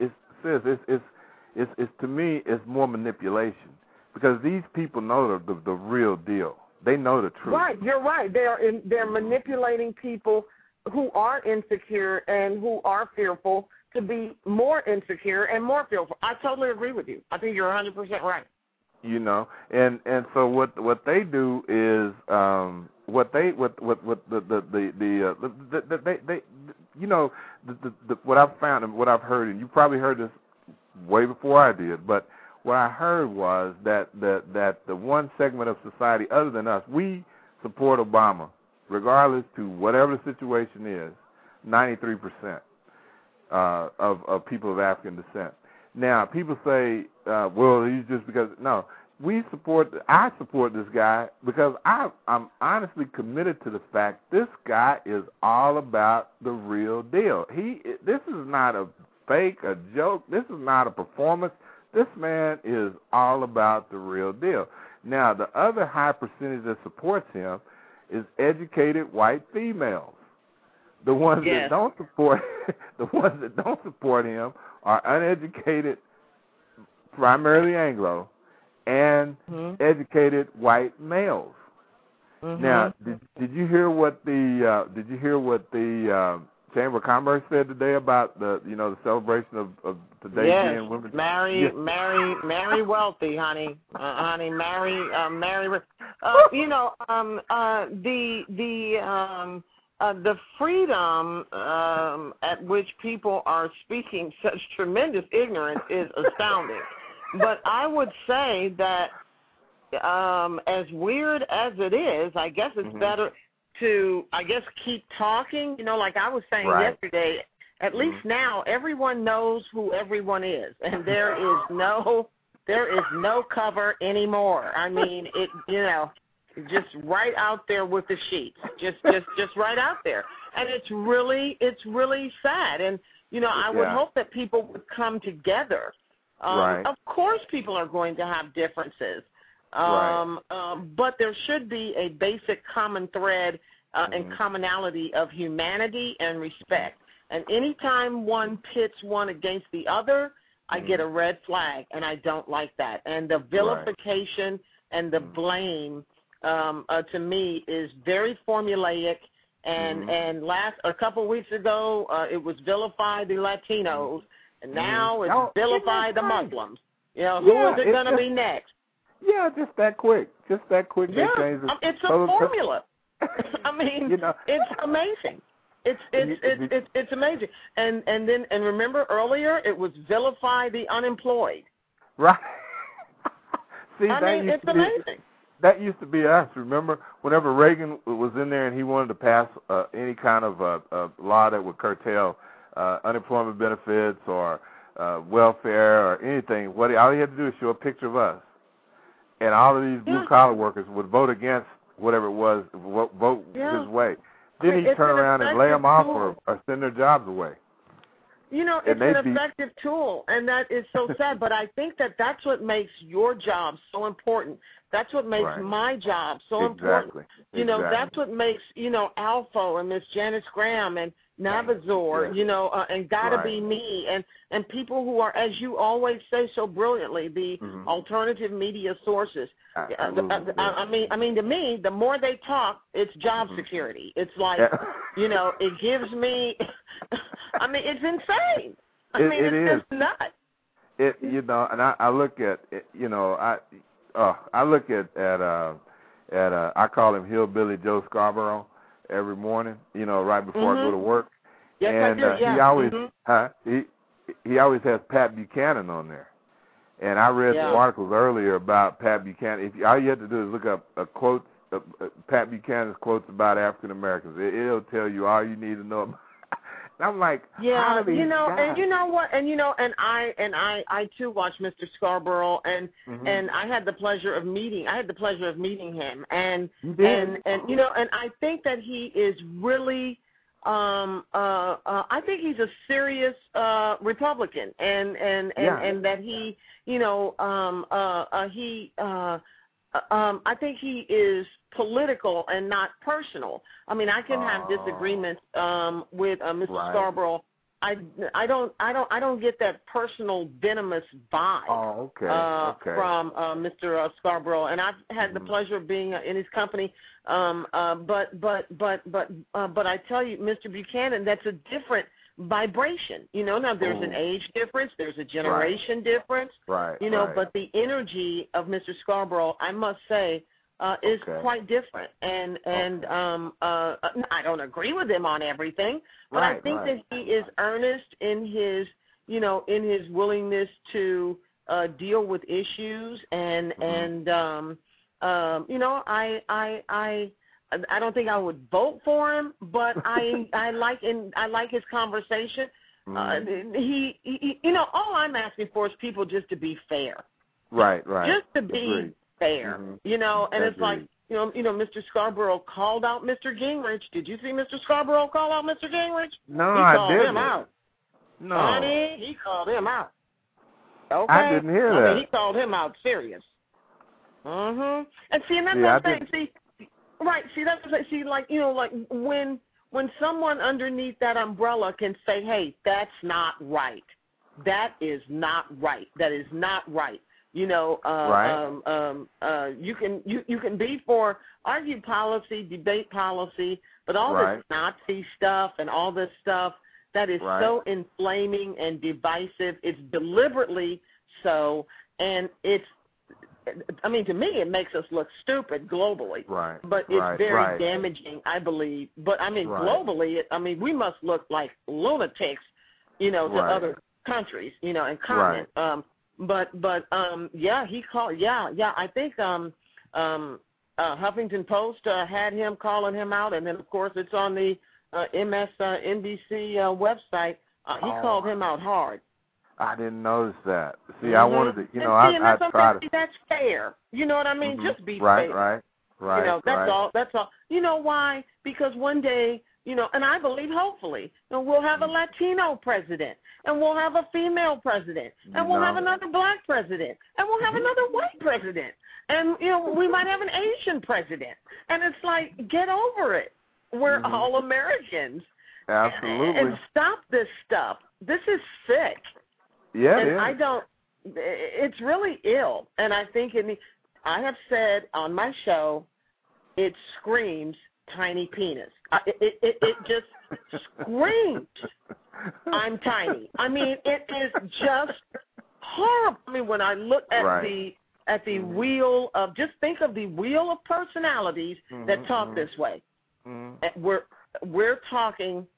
it's to me, it's more manipulation, because these people know the real deal. They know the truth. Right, you're right. They're manipulating people who are insecure and who are fearful to be more insecure and more fearful. I totally agree with you. I think you're 100% right. You know, and so what they do is what I've found and what I've heard, and you probably heard this way before I did, but what I heard was that the one segment of society other than us, we support Obama, regardless to whatever the situation is, 93% of people of African descent. Now, people say, well, he's just because, no, I support this guy because I'm honestly committed to the fact this guy is all about the real deal. This is not a fake, a joke. This is not a performance. This man is all about the real deal. Now, the other high percentage that supports him is educated white females. The ones that don't support him are uneducated, primarily Anglo, and educated white males. Now, did you hear what the Chamber of Commerce said today about the celebration of today being Women's Marry wealthy, honey. Marry. The freedom at which people are speaking such tremendous ignorance is astounding. But I would say that as weird as it is, I guess it's better to, keep talking. Like I was saying yesterday, at least now everyone knows who everyone is, and there is no cover anymore. I mean, just right out there with the sheets, just right out there, and it's really sad. And I would hope that people would come together. Of course, people are going to have differences, but there should be a basic common thread and commonality of humanity and respect. And anytime one pits one against the other, I get a red flag, and I don't like that. And the vilification and the blame, to me, is very formulaic. And a couple of weeks ago, it was vilify the Latinos, and now it's vilify the Muslims. Who is it going to be next? Yeah, just that quick. Yeah, it's a formula. I mean, it's amazing. It's amazing. And remember earlier it was vilify the unemployed. Right. See, it's amazing. That used to be us. Remember, whenever Reagan was in there and he wanted to pass any kind of law that would curtail unemployment benefits or welfare or anything, all he had to do is show a picture of us, and all of these blue collar workers would vote against whatever it was, vote his way. Then he'd turn around and lay them off or send their jobs away. It's an effective tool, and that is so sad. But I think that that's what makes your job so important. That's what makes my job so important. That's what makes, Alpha and Miss Janice Graham and Navazor, and Gotta Be Me, and people who are, as you always say so brilliantly, the alternative media sources. I mean, to me, the more they talk, it's job security. It's like, it gives me, it's insane. It's just nuts. And I look at, I look at I call him Hillbilly Joe Scarborough every morning, right before I go to work. Yes, and I do, he always he always has Pat Buchanan on there. And I read some articles earlier about Pat Buchanan. All you have to do is look up a quote, Pat Buchanan's quotes about African Americans. It'll tell you all you need to know about. And I'm like, how do these guys? And you know what, and I too watched Mr. Scarborough, and I had the pleasure of meeting him, and I think that he is really, I think he's a serious Republican, and that he, I think he is political and not personal. I mean, I can have disagreements with Mr. Scarborough. I don't get that personal venomous vibe from Mr. Scarborough, and I've had the pleasure of being in his company. But I tell you, Mr. Buchanan, that's a different vibration. Now there's an age difference, there's a generation difference. But the energy of Mr. Scarborough, I must say, is quite different. And I don't agree with him on everything, but I think that he is earnest in his, in his willingness to deal with issues, and I don't think I would vote for him, but I like his conversation. He all I'm asking for is people just to be fair. Right. Just to be fair. And it's like, Mr. Scarborough called out Mr. Gingrich. Did you see Mr. Scarborough call out Mr. Gingrich? No, I didn't. He called him out. No. Honey, he called him out. Okay. I didn't hear that. He called him out serious. And see, and that's what I'm saying. See, right. See, that's what I see. Like, like when someone underneath that umbrella can say, "Hey, that's not right. That is not right. That is not right." You can be for argue policy, debate policy, but all this Nazi stuff and all this stuff that is so inflaming and divisive. It's deliberately so, and it's I mean, to me, it makes us look stupid globally. Right. But it's very damaging, I believe. But, I mean, globally, we must look like lunatics, to other countries, and continents. Yeah, he called. Yeah. I think Huffington Post had him calling him out, and then of course it's on the MSNBC website. He called him out hard. I didn't notice that. See, I wanted to, I tried to. That's fair. You know what I mean? Just be fair. Right. That's all. That's all. You know why? Because one day, and I believe hopefully, we'll have a Latino president, and we'll have a female president, and we'll have another black president, and we'll have another white president, and we might have an Asian president. And it's like, get over it. We're all Americans. Absolutely. And stop this stuff. This is sick. Yeah, and it is. It's really ill. And I think I have said on my show, it screams tiny penis. It just screams, I'm tiny. I mean, it is just horrible. I mean, when I look at the wheel of, just think of the wheel of personalities that talk this way. We're talking,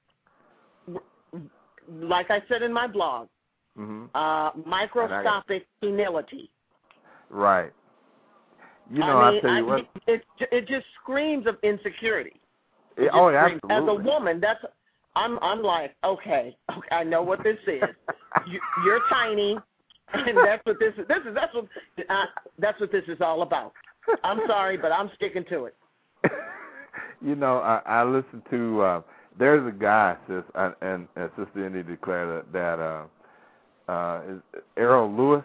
like I said in my blog, microscopic senility. Right. I tell you what. It just screams of insecurity. Absolutely. As a woman, I'm like, okay, I know what this is. You're tiny, and that's what this is. That's what this is all about. I'm sorry, but I'm sticking to it. I listened to. There's a guy, sis, and Sister Indy declared that is Errol Lewis.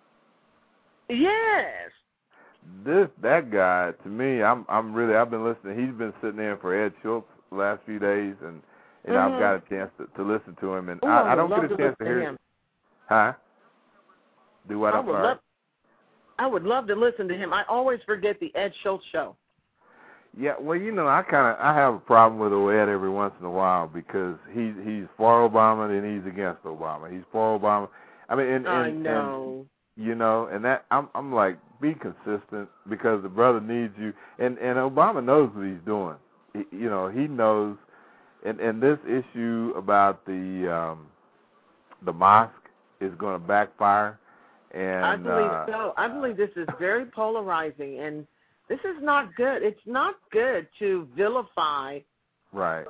Yes. That guy, to me, I've been listening. He's been sitting in for Ed Schultz the last few days, and I've got a chance to listen to him, and I don't get a chance to hear him. Huh? Do what? I would love to listen to him. I always forget the Ed Schultz show. Yeah, well, I have a problem with Ed every once in a while because he's for Obama and he's against Obama. He's for Obama. I mean, I know. And that I'm like, be consistent because the brother needs you. And Obama knows what he's doing. He knows. And this issue about the mosque is going to backfire. And I believe so. I believe this is very polarizing, and this is not good. It's not good to vilify. Right.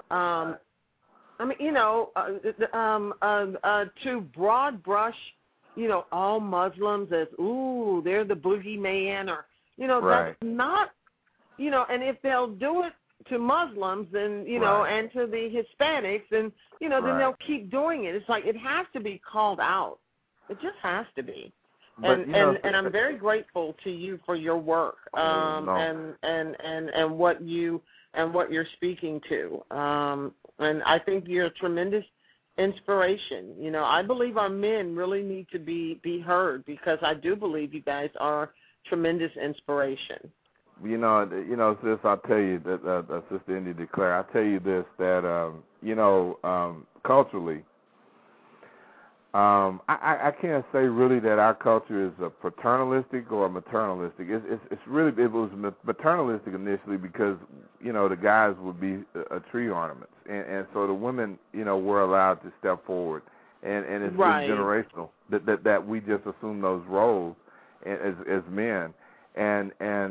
To broad brush, all Muslims as, ooh, they're the boogeyman, or, that's not, and if they'll do it to Muslims, then, and to the Hispanics, then, then they'll keep doing it. It's like, it has to be called out. It just has to be. And I'm very grateful to you for your work, and what you're speaking to. And I think you're a tremendous inspiration. I believe our men really need to be heard, because I do believe you guys are tremendous inspiration. Sis, I'll tell you that Sister Indy declare. I'll tell you this, that culturally, I can't say really that our culture is a paternalistic or a maternalistic. It was maternalistic initially because the guys would be tree ornaments, and so the women were allowed to step forward, and it's generational that we just assume those roles as men, and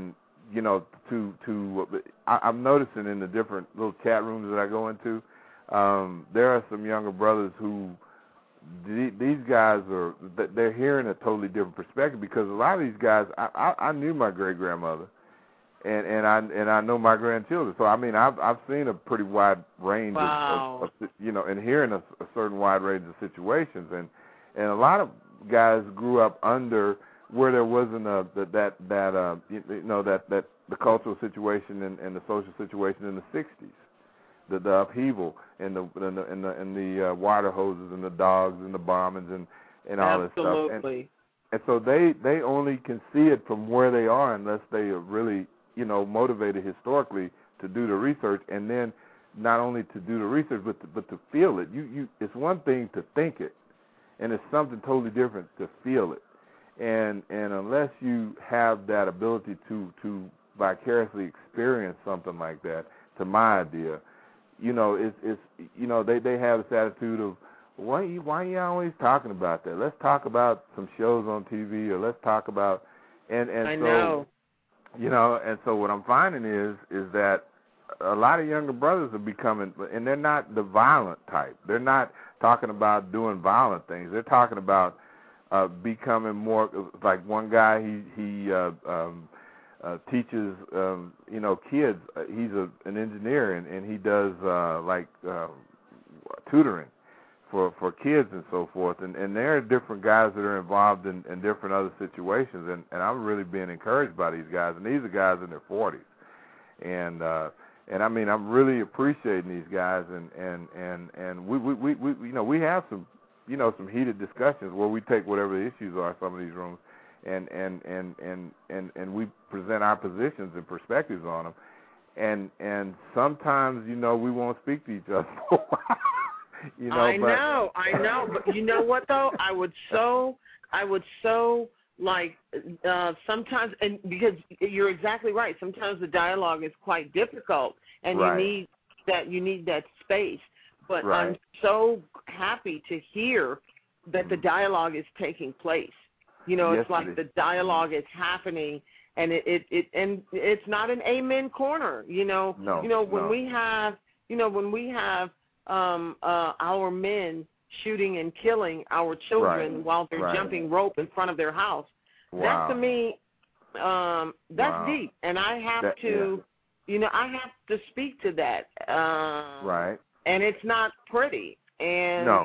I'm noticing in the different little chat rooms that I go into, there are some younger brothers who. These guys they're hearing a totally different perspective, because a lot of these guys, I knew my great grandmother, and I know my grandchildren. So I mean, I've seen a pretty wide range of and hearing a certain wide range of situations, and a lot of guys grew up under where there wasn't the cultural situation and the social situation in the 60s. The upheaval and the water hoses and the dogs and the bombings and all this stuff. Absolutely. And so they only can see it from where they are unless they are really motivated historically to do the research, and then not only to do the research but to feel it. It's one thing to think it, and it's something totally different to feel it. and unless you have that ability to vicariously experience something like that, to my idea, it's they have this attitude of why are you always talking about that? Let's talk about some shows on TV, or let's talk about and I so know. and so what I'm finding is that a lot of younger brothers are becoming, and they're not the violent type. They're not talking about doing violent things. They're talking about becoming more like one guy. He teaches kids. He's an engineer, and he does tutoring for kids and so forth. And there are different guys that are involved in different other situations, and I'm really being encouraged by these guys. And these are guys in their 40s, and I mean, I'm really appreciating these guys, and we have some some heated discussions where we take whatever the issues are in some of these rooms, and we present our positions and perspectives on them, and sometimes we won't speak to each other for a while. I know, but you know what though? I would so like sometimes, and because you're exactly right. Sometimes the dialogue is quite difficult, and right. you need that space. But right. I'm so happy to hear that the dialogue is taking place. Yes, it's like the dialogue is happening, and it's not an amen corner. When we have our men shooting and killing our children right. while they're right. jumping rope in front of their house. Wow. That to me, that's wow. deep, and I have to, I have to speak to that. Right. And it's not pretty. And no.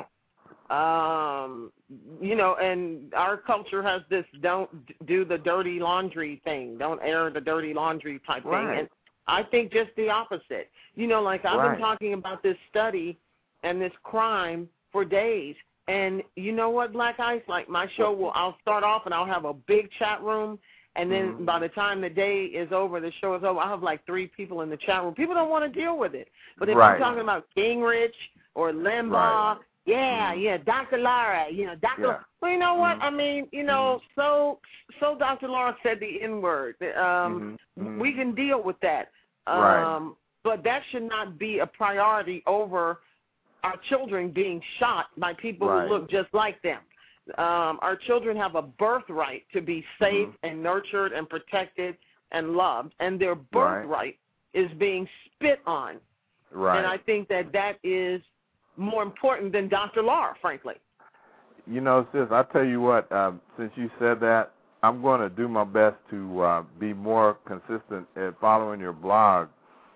And our culture has this don't do the dirty laundry thing, don't air the dirty laundry type right. thing. And I think just the opposite. Like I've right. been talking about this study and this crime for days. And you know what, Black Ice? Like my show I'll start off and I'll have a big chat room. And then mm-hmm. by the time the day is over, the show is over, I'll have like 3 people in the chat room. People don't want to deal with it. But if right. I'm talking about Gingrich or Limbaugh, right. yeah, Dr. Laura, Dr. Yeah. Well, you know what? Mm-hmm. I mean, mm-hmm. so Dr. Laura said the N-word. Mm-hmm. We can deal with that. Right. But that should not be a priority over our children being shot by people right. who look just like them. Our children have a birthright to be safe mm-hmm. and nurtured and protected and loved, and their birthright right. is being spit on. Right. And I think that is more important than Dr. Laura, frankly. Sis, I tell you what, since you said that, I'm going to do my best to be more consistent at following your blog.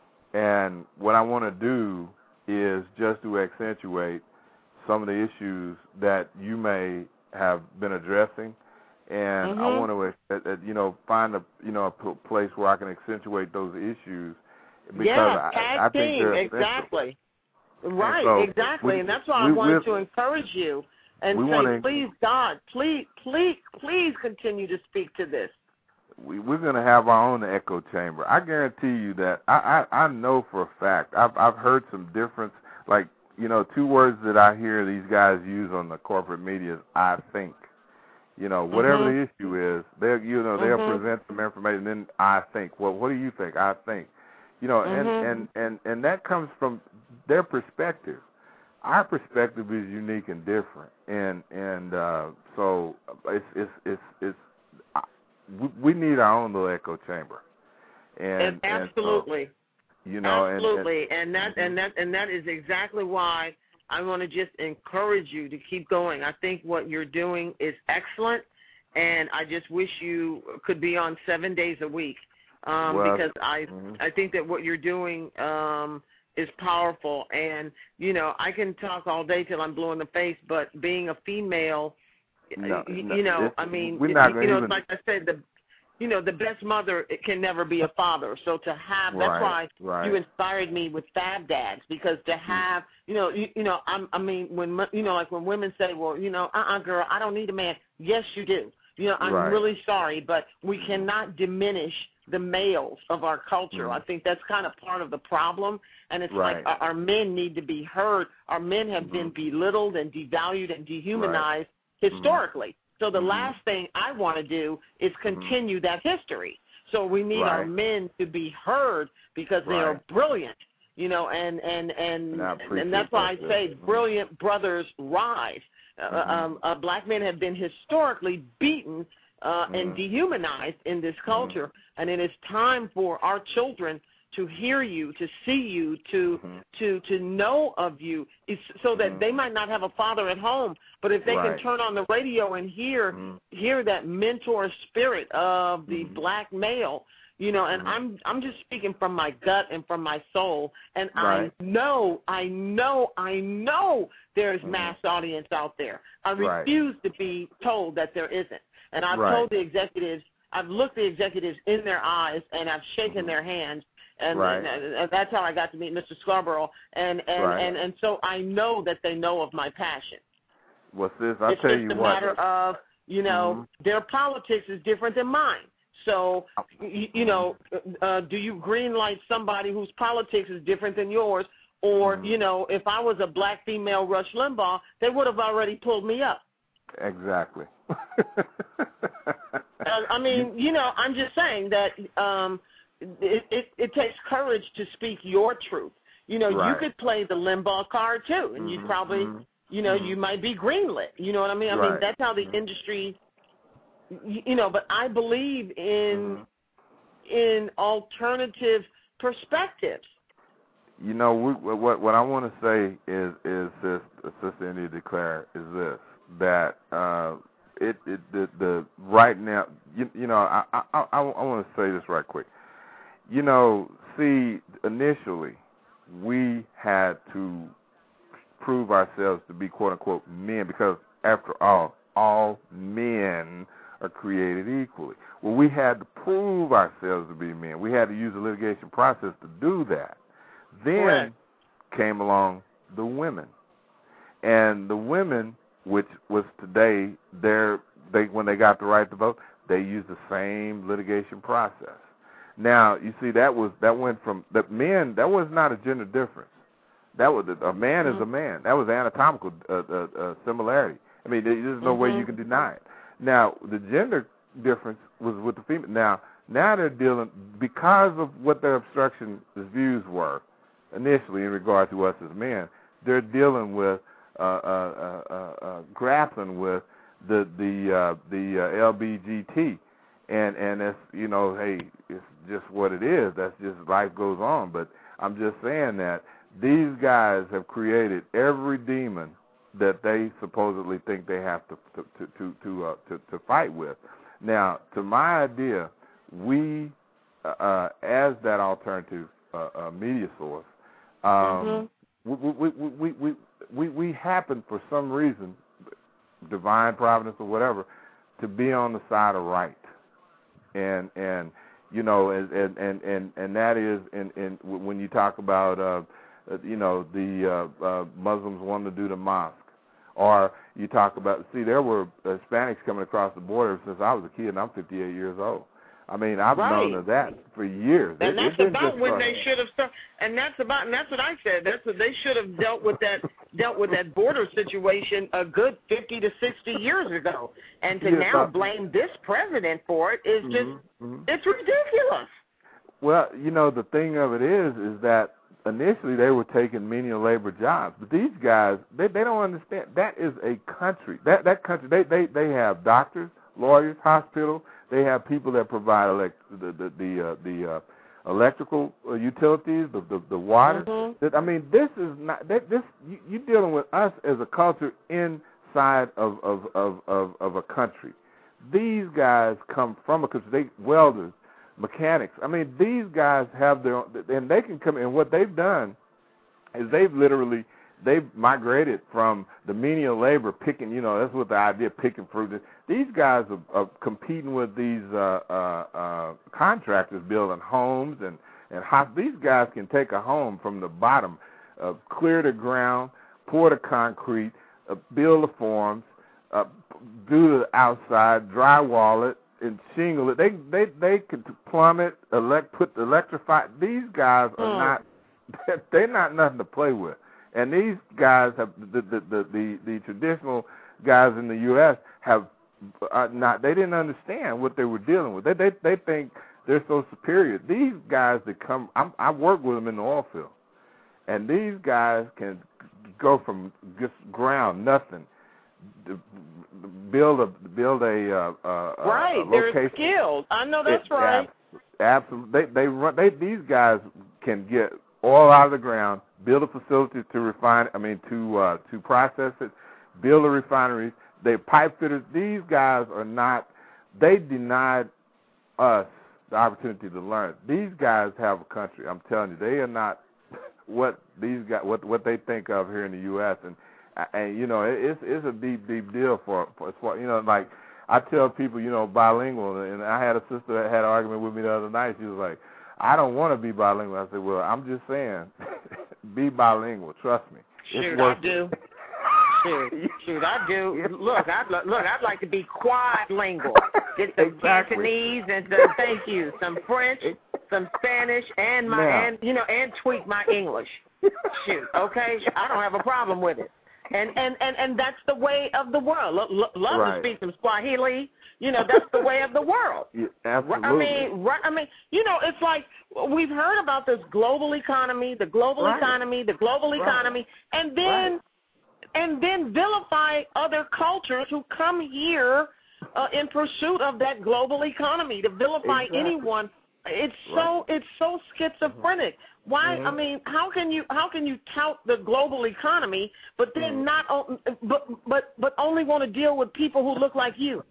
And what I want to do is just to accentuate some of the issues that you may have been addressing, and mm-hmm. I want to, find a place where I can accentuate those issues because I think they're exactly. Right, and so exactly, and that's why I wanted to encourage you and say, please, God, please continue to speak to this. We're going to have our own echo chamber. I guarantee you that. I know for a fact. I've heard some difference. Like 2 words that I hear these guys use on the corporate media is "I think." Whatever mm-hmm. the issue is, they'll mm-hmm. present some information. Then I think. Well, what do you think? I think. mm-hmm. and that comes from their perspective. Our perspective is unique and different, and so it's we need our own little echo chamber. And absolutely. And so, absolutely, and that is exactly why I want to just encourage you to keep going. I think what you're doing is excellent, and I just wish you could be on 7 days a week because I think that what you're doing is powerful. And I can talk all day till I'm blue in the face, but being a female, I mean, we're not it's like I said, the best mother can never be a father. So to have, that's why you inspired me with Fab Dads, because to have, I mean, when like when women say, well, girl, I don't need a man. Yes, you do. I'm really sorry, but we cannot diminish the males of our culture. I think that's kind of part of the problem. And it's like our men need to be heard. Our men have been belittled and devalued and dehumanized historically. So the last thing I want to do is continue that history. So we need our men to be heard because they are brilliant, you know, and that's why I say brilliant brothers rise. Black men have been historically beaten and dehumanized in this culture, and it is time for our children to hear you, to see you, to know of you, so that they might not have a father at home, but if they can turn on the radio and hear that mentor spirit of the black male, you know, and I'm just speaking from my gut and from my soul, and I know there's mass audience out there. I refuse to be told that there isn't, and I've told the executives, I've looked the executives in their eyes, and I've shaken their hands. And that's how I got to meet Mr. Scarborough, and so I know that they know of my passion. Well, sis, I'll tell you what. It's just a matter of, you know, their politics is different than mine. So, you know, do you green light somebody whose politics is different than yours? Or, you know, if I was a black female Rush Limbaugh, they would have already pulled me up. Exactly. I mean, you know, I'm just saying that it takes courage to speak your truth. You know, you could play the Limbaugh card too, and you'd probably, you know, you might be greenlit. You know what I mean? I mean, that's how the industry, you know, but I believe in alternative perspectives. You know, what I want to say is Sister India Declare, is this, that the right now, you know, I want to say this right quick. You know, see, initially, we had to prove ourselves to be, quote-unquote, men, because, after all men are created equally. Well, we had to prove ourselves to be men. We had to use the litigation process to do that. Then came along the women. And the women, which was today, when they got the right to vote, they used the same litigation process. Now, you see, that went from the men. That was not a gender difference. That was a man is a man. That was anatomical similarity. I mean, there's no way you can deny it. Now, the gender difference was with the female. Now they're dealing, because of what their obstructionist views were initially in regard to us as men. They're dealing with grappling with the LBGT. And that's, you know, hey, it's just what it is. That's just life goes on. But I'm just saying that these guys have created every demon that they supposedly think they have to fight with. Now, to my idea, we, as that alternative media source, we happen for some reason, divine providence or whatever, to be on the side of right. And you know, and that is in when you talk about you know, the Muslims wanting to do the mosque, or you talk about, see, there were Hispanics coming across the border since I was a kid, and I'm 58 years old. I mean, I've known of that for years. And that's about when they should have started. And that's what I said. That's what they should have dealt with that border situation a good 50 to 60 years ago. And to now blame this president for it is just it's ridiculous. Well, you know, the thing of it is that initially they were taking menial labor jobs, but these guys they don't understand. That is a country. That country they have doctors, lawyers, hospitals. They have people that provide the electrical utilities, the water. I mean, this is not this. You're dealing with us as a culture inside of a country. These guys come from a country. They welders, mechanics. I mean, these guys have their own, and they can come. And what they've done is they've migrated from the menial labor, picking. You know, that's what the idea, picking fruit is. These guys are competing with these contractors building homes and these guys can take a home from the bottom, clear the ground, pour the concrete, build the forms, do the outside, drywall it, and shingle it. They could plumb it, electrify. These guys are they're not nothing to play with. And these guys have the traditional guys in the U.S. have they didn't understand what they were dealing with. They think they're so superior. These guys that come, I work with them in the oil field, and these guys can go from just ground, nothing, build a right. location. They're skilled. I know that's right. Absolutely. These guys can get oil out of the ground, build a facility to refine. To process it, build a refinery. They pipe fitters. These guys are not. They denied us the opportunity to learn. These guys have a country. I'm telling you, they are not what these guys what they think of here in the U.S. And it's a deep deal for like I tell people, bilingual. And I had a sister that had an argument with me the other night. She was like, I don't want to be bilingual. I said, well, I'm just saying, be bilingual. Trust me. Shoot, I do. Shoot, I do. Look, I'd like to be quadlingual. Get some Cantonese and some French, some Spanish, and and tweak my English. Shoot, okay, I don't have a problem with it. And that's the way of the world. Love to speak some Swahili. That's the way of the world. Yeah, absolutely. It's like we've heard about this global economy, the global economy, and then vilify other cultures who come here in pursuit of that global economy. To vilify anyone, it's so schizophrenic. Why? How can you tout the global economy, but then but only want to deal with people who look like you?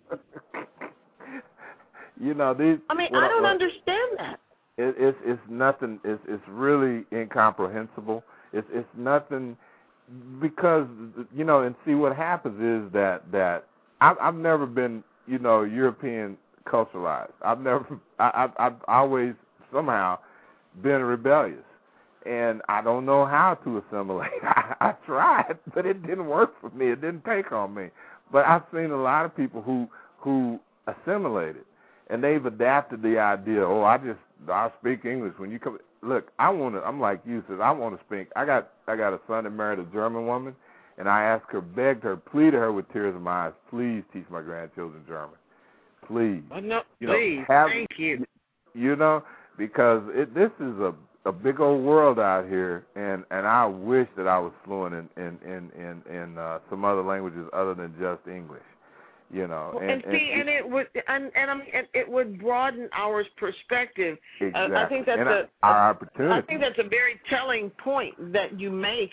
These. I don't understand that. It's nothing. It's really incomprehensible. It's nothing. Because and see what happens is that I've never been European culturalized. I've always somehow been rebellious, and I don't know how to assimilate. I tried, but it didn't work for me. It didn't take on me. But I've seen a lot of people who assimilated, and they've adapted the idea. Oh, I speak English when you come. Look, I'm like you, says I want to speak. I got a son that married a German woman, and I asked her, begged her, pleaded her with tears in my eyes, please teach my grandchildren German. Please. Please. Thank you. Because this is a big old world out here, and I wish that I was fluent in some other languages other than just English. It would broaden our perspective. Exactly. I think that's our opportunity. I think that's a very telling point that you make.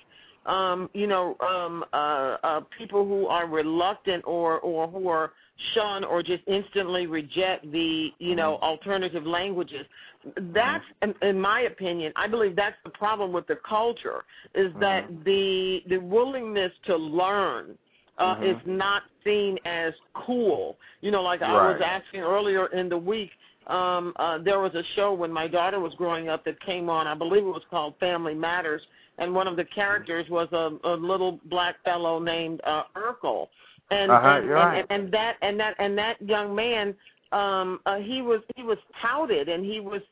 People who are reluctant or who are shunned or just instantly reject the alternative languages. That's, in my opinion, I believe that's the problem with the culture, is that the willingness to learn is not seen as cool. I was asking earlier in the week, there was a show when my daughter was growing up that came on, I believe it was called Family Matters, and one of the characters was a little black fellow named Urkel. And that young man, he was touted, and he was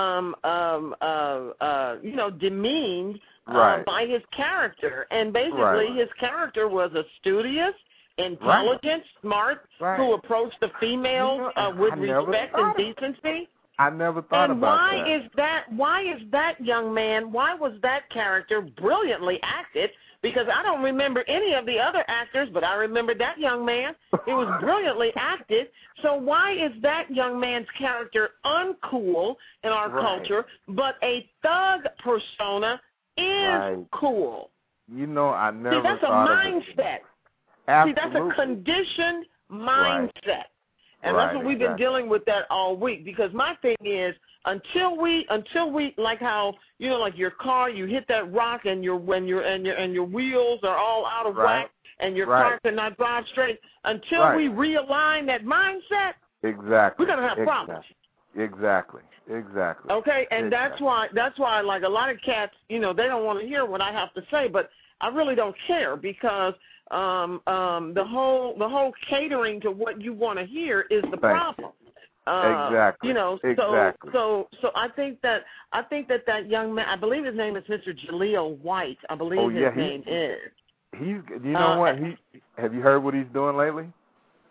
demeaned by his character. And basically his character was a studious, intelligent, smart, who approached the females with respect and decency. I never thought about that. Why is that young man, why was that character brilliantly acted? Because I don't remember any of the other actors, but I remember that young man. It was brilliantly acted. So why is that young man's character uncool in our culture, but a thug persona is cool? I never See, that's thought a mindset. Absolutely. See, that's a conditioned mindset. And that's what we've been dealing with that all week. Because my thing is, until we like how like your car, you hit that rock and your wheels are all out of whack and your car cannot drive straight. Until we realign that mindset, we're gonna have problems. Exactly. Okay, and that's why like a lot of cats, they don't want to hear what I have to say, but I really don't care because the whole catering to what you want to hear is the problem. Exactly. So I think that young man, I believe his name is Mr. Jaleel White. I believe his name is. He's. What? Have you heard what he's doing lately?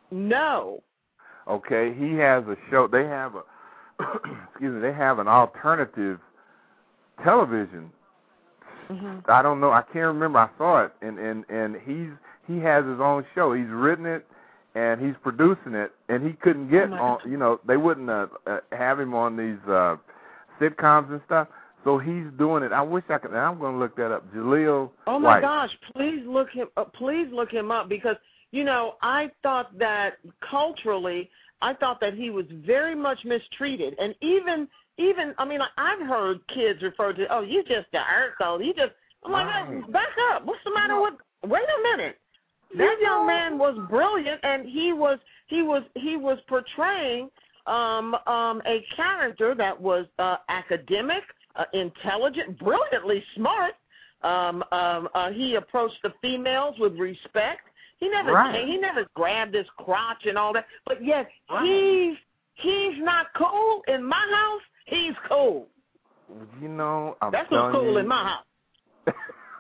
No. Okay, he has a show. They have a excuse me. They have an alternative television. Mm-hmm. I don't know. I can't remember. I saw it, and he has his own show. He's written it, and he's producing it, and he couldn't get on. You know, they wouldn't have him on these sitcoms and stuff. So he's doing it. I wish I could. And I'm going to look that up. Jaleel. Oh my White. gosh! Please look him up because you know I thought that culturally, I thought that he was very much mistreated, and even I mean I've heard kids refer to, oh, you just the Urkel, you just. I'm like, Right. back up. What's the matter with? Wait a minute. That young man was brilliant, and he was portraying a character that was academic, intelligent, brilliantly smart. He approached the females with respect. He never grabbed his crotch and all that. But yet he's not cool in my house. He's cool. You know, That's what's cool in my house.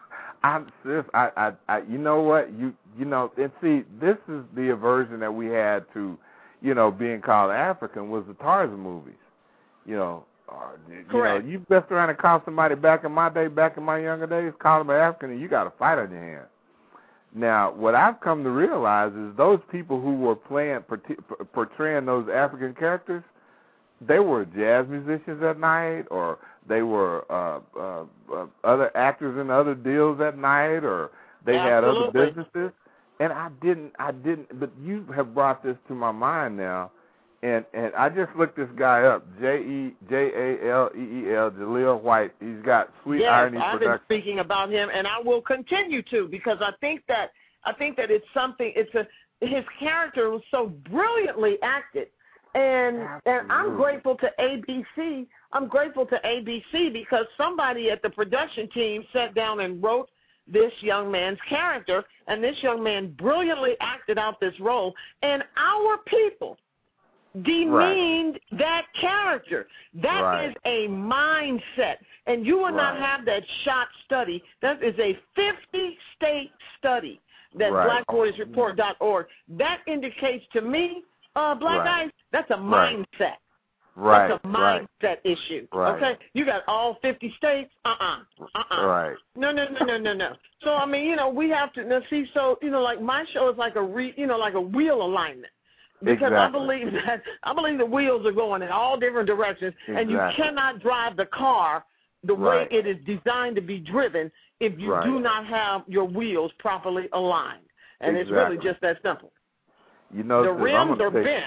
You know what? You know, and see, this is the aversion that we had to, you know, being called African was the Tarzan movies. You know, Correct. You messed around and called somebody back in my younger days, called them an African, and you got a fight on your hands. Now, what I've come to realize is those people who were portraying those African characters, they were jazz musicians at night, or they were other actors in other deals at night, or they had other businesses. And I didn't. But you have brought this to my mind now, and I just looked this guy up, Jaleel, Jaleel White. He's got Sweet Irony I've Productions. been speaking about him, and I will continue to because I think that it's something. His character was so brilliantly acted. And I'm grateful to ABC. I'm grateful to ABC because somebody at the production team sat down and wrote this young man's character, and this young man brilliantly acted out this role. And our people demeaned that character. That is a mindset. And you will not have that shot study. That is a 50-state study that blackboysreport.org. That indicates to me, Black Guys, that's a mindset. Right. That's a mindset issue. Right. Okay? You got all 50 states? Right. No. So, I mean, you know, we have to see. So, you know, like my show is like a wheel alignment. Because I believe the wheels are going in all different directions, and you cannot drive the car the way it is designed to be driven if you do not have your wheels properly aligned. And it's really just that simple. You know, the rims are bent.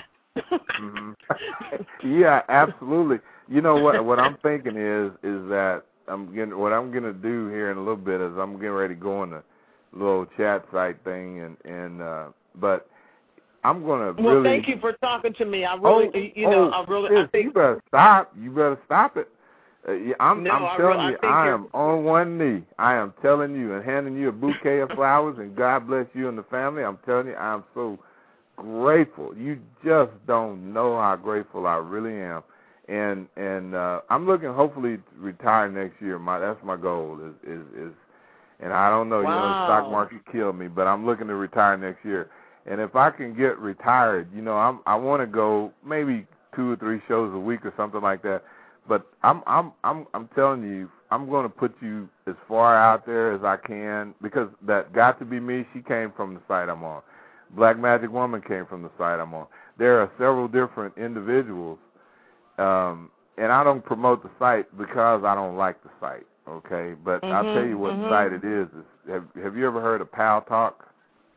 Yeah, absolutely. You know what I'm thinking is that what I'm gonna do here in a little bit is I'm getting ready to go on the little chat site thing but I'm gonna really. Well, thank you for talking to me. I think you better stop. You better stop it. I'm telling you, I am on one knee. I am telling you and handing you a bouquet of flowers, and God bless you and the family. I'm telling you, I'm so grateful. You just don't know how grateful I really am. And I'm looking hopefully to retire next year. That's my goal is and I don't know, you know, the stock market killed me, but I'm looking to retire next year. And if I can get retired, you know, I want to go maybe 2 or 3 shows a week or something like that. But I'm telling you, I'm going to put you as far out there as I can, because that Got to Be Me, she came from the site I'm on. Black Magic Woman came from the site I'm on. There are several different individuals, and I don't promote the site because I don't like the site, okay? But I'll tell you what site it is. Have you ever heard of Pal Talk?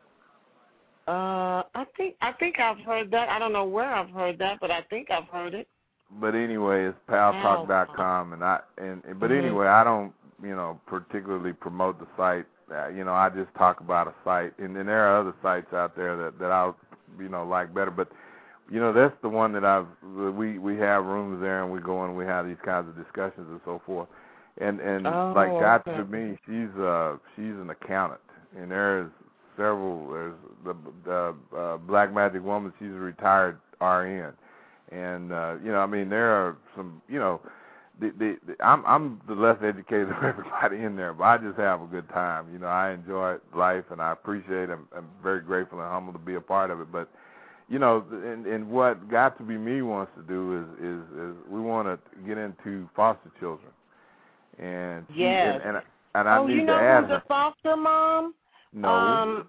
I think I've heard that. I don't know where I've heard that, but I think I've heard it. But anyway, it's paltalk.com, but anyway, I don't, you know, particularly promote the site. You know, I just talk about a site, and then there are other sites out there that I, you know, like better. But you know, that's the one that we have rooms there, and we go and we have these kinds of discussions and so forth. And like Got to Me, she's an accountant, and there's several. There's the Black Magic Woman. She's a retired RN. And you know, I mean, there are some, you know, I'm the less educated of everybody in there, but I just have a good time. You know, I enjoy life and I appreciate it. I'm very grateful and humbled to be a part of it. But you know, and what Got to Be Me wants to do is we want to get into foster children, and yes, and I need to add who's a foster mom? No.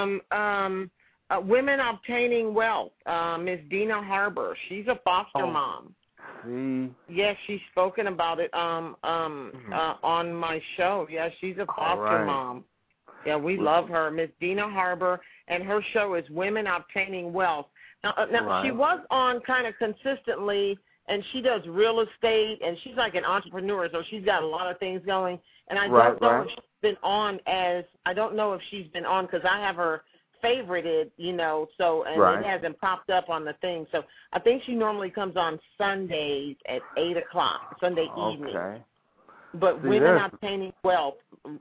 Women Obtaining Wealth, Miss Dina Harbour. She's a foster mom. See? Yes, she's spoken about it on my show. Yeah, she's a foster mom. Yeah, we love her, Miss Dina Harbour, and her show is Women Obtaining Wealth. Now she was on kind of consistently, and she does real estate, and she's like an entrepreneur, so she's got a lot of things going. And I don't know if she's been on because I have her favorited, you know, so it hasn't popped up on the thing. So I think she normally comes on Sundays at 8 o'clock, Sunday evening. Okay. But Women Obtaining Wealth,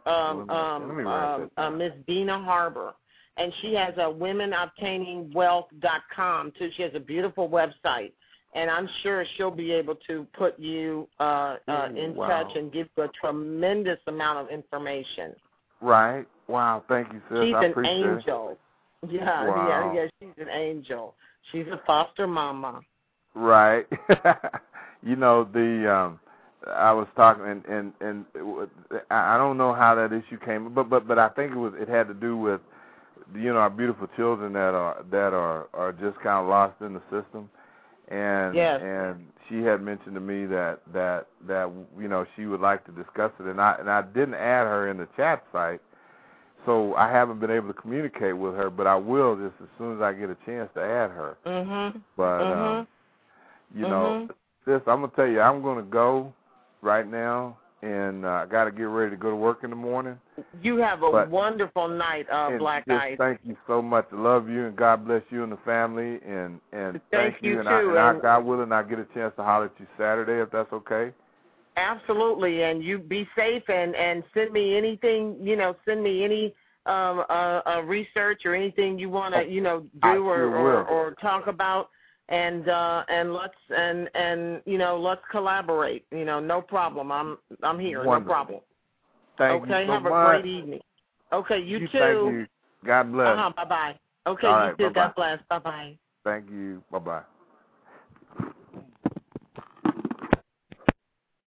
Miss Dina Harbour, and she has a womenobtainingwealth.com too. She has a beautiful website, and I'm sure she'll be able to put you in touch and give you a tremendous amount of information. Right. Wow. Thank you, sis. She's I an appreciate angel. It. Yeah, she's an angel. She's a foster mama. Right. You know, I was talking, and I don't know how that issue came, but I think it had to do with, you know, our beautiful children that are just kind of lost in the system, and she had mentioned to me that you know, she would like to discuss it, and I didn't add her in the chat site. So I haven't been able to communicate with her, but I will just as soon as I get a chance to add her. But you know, sis, I'm gonna tell you, I'm gonna go right now, and I got to get ready to go to work in the morning. You have a wonderful night, Black Ice. Thank you so much. I love you, and God bless you and the family. And thank you. And God willing, I'll get a chance to holler at you Saturday if that's okay. Absolutely, and you be safe and send me anything, you know, send me any research or anything you want to, you know, do or talk about, and let's you know, let's collaborate. You know, no problem. I'm here. Wonderful. No problem. Thank you so have much. A great evening. Okay, you too. Thank you. God bless. Bye bye. Okay, all you right, too. bye-bye. God bless. Bye bye. Thank you. Bye bye.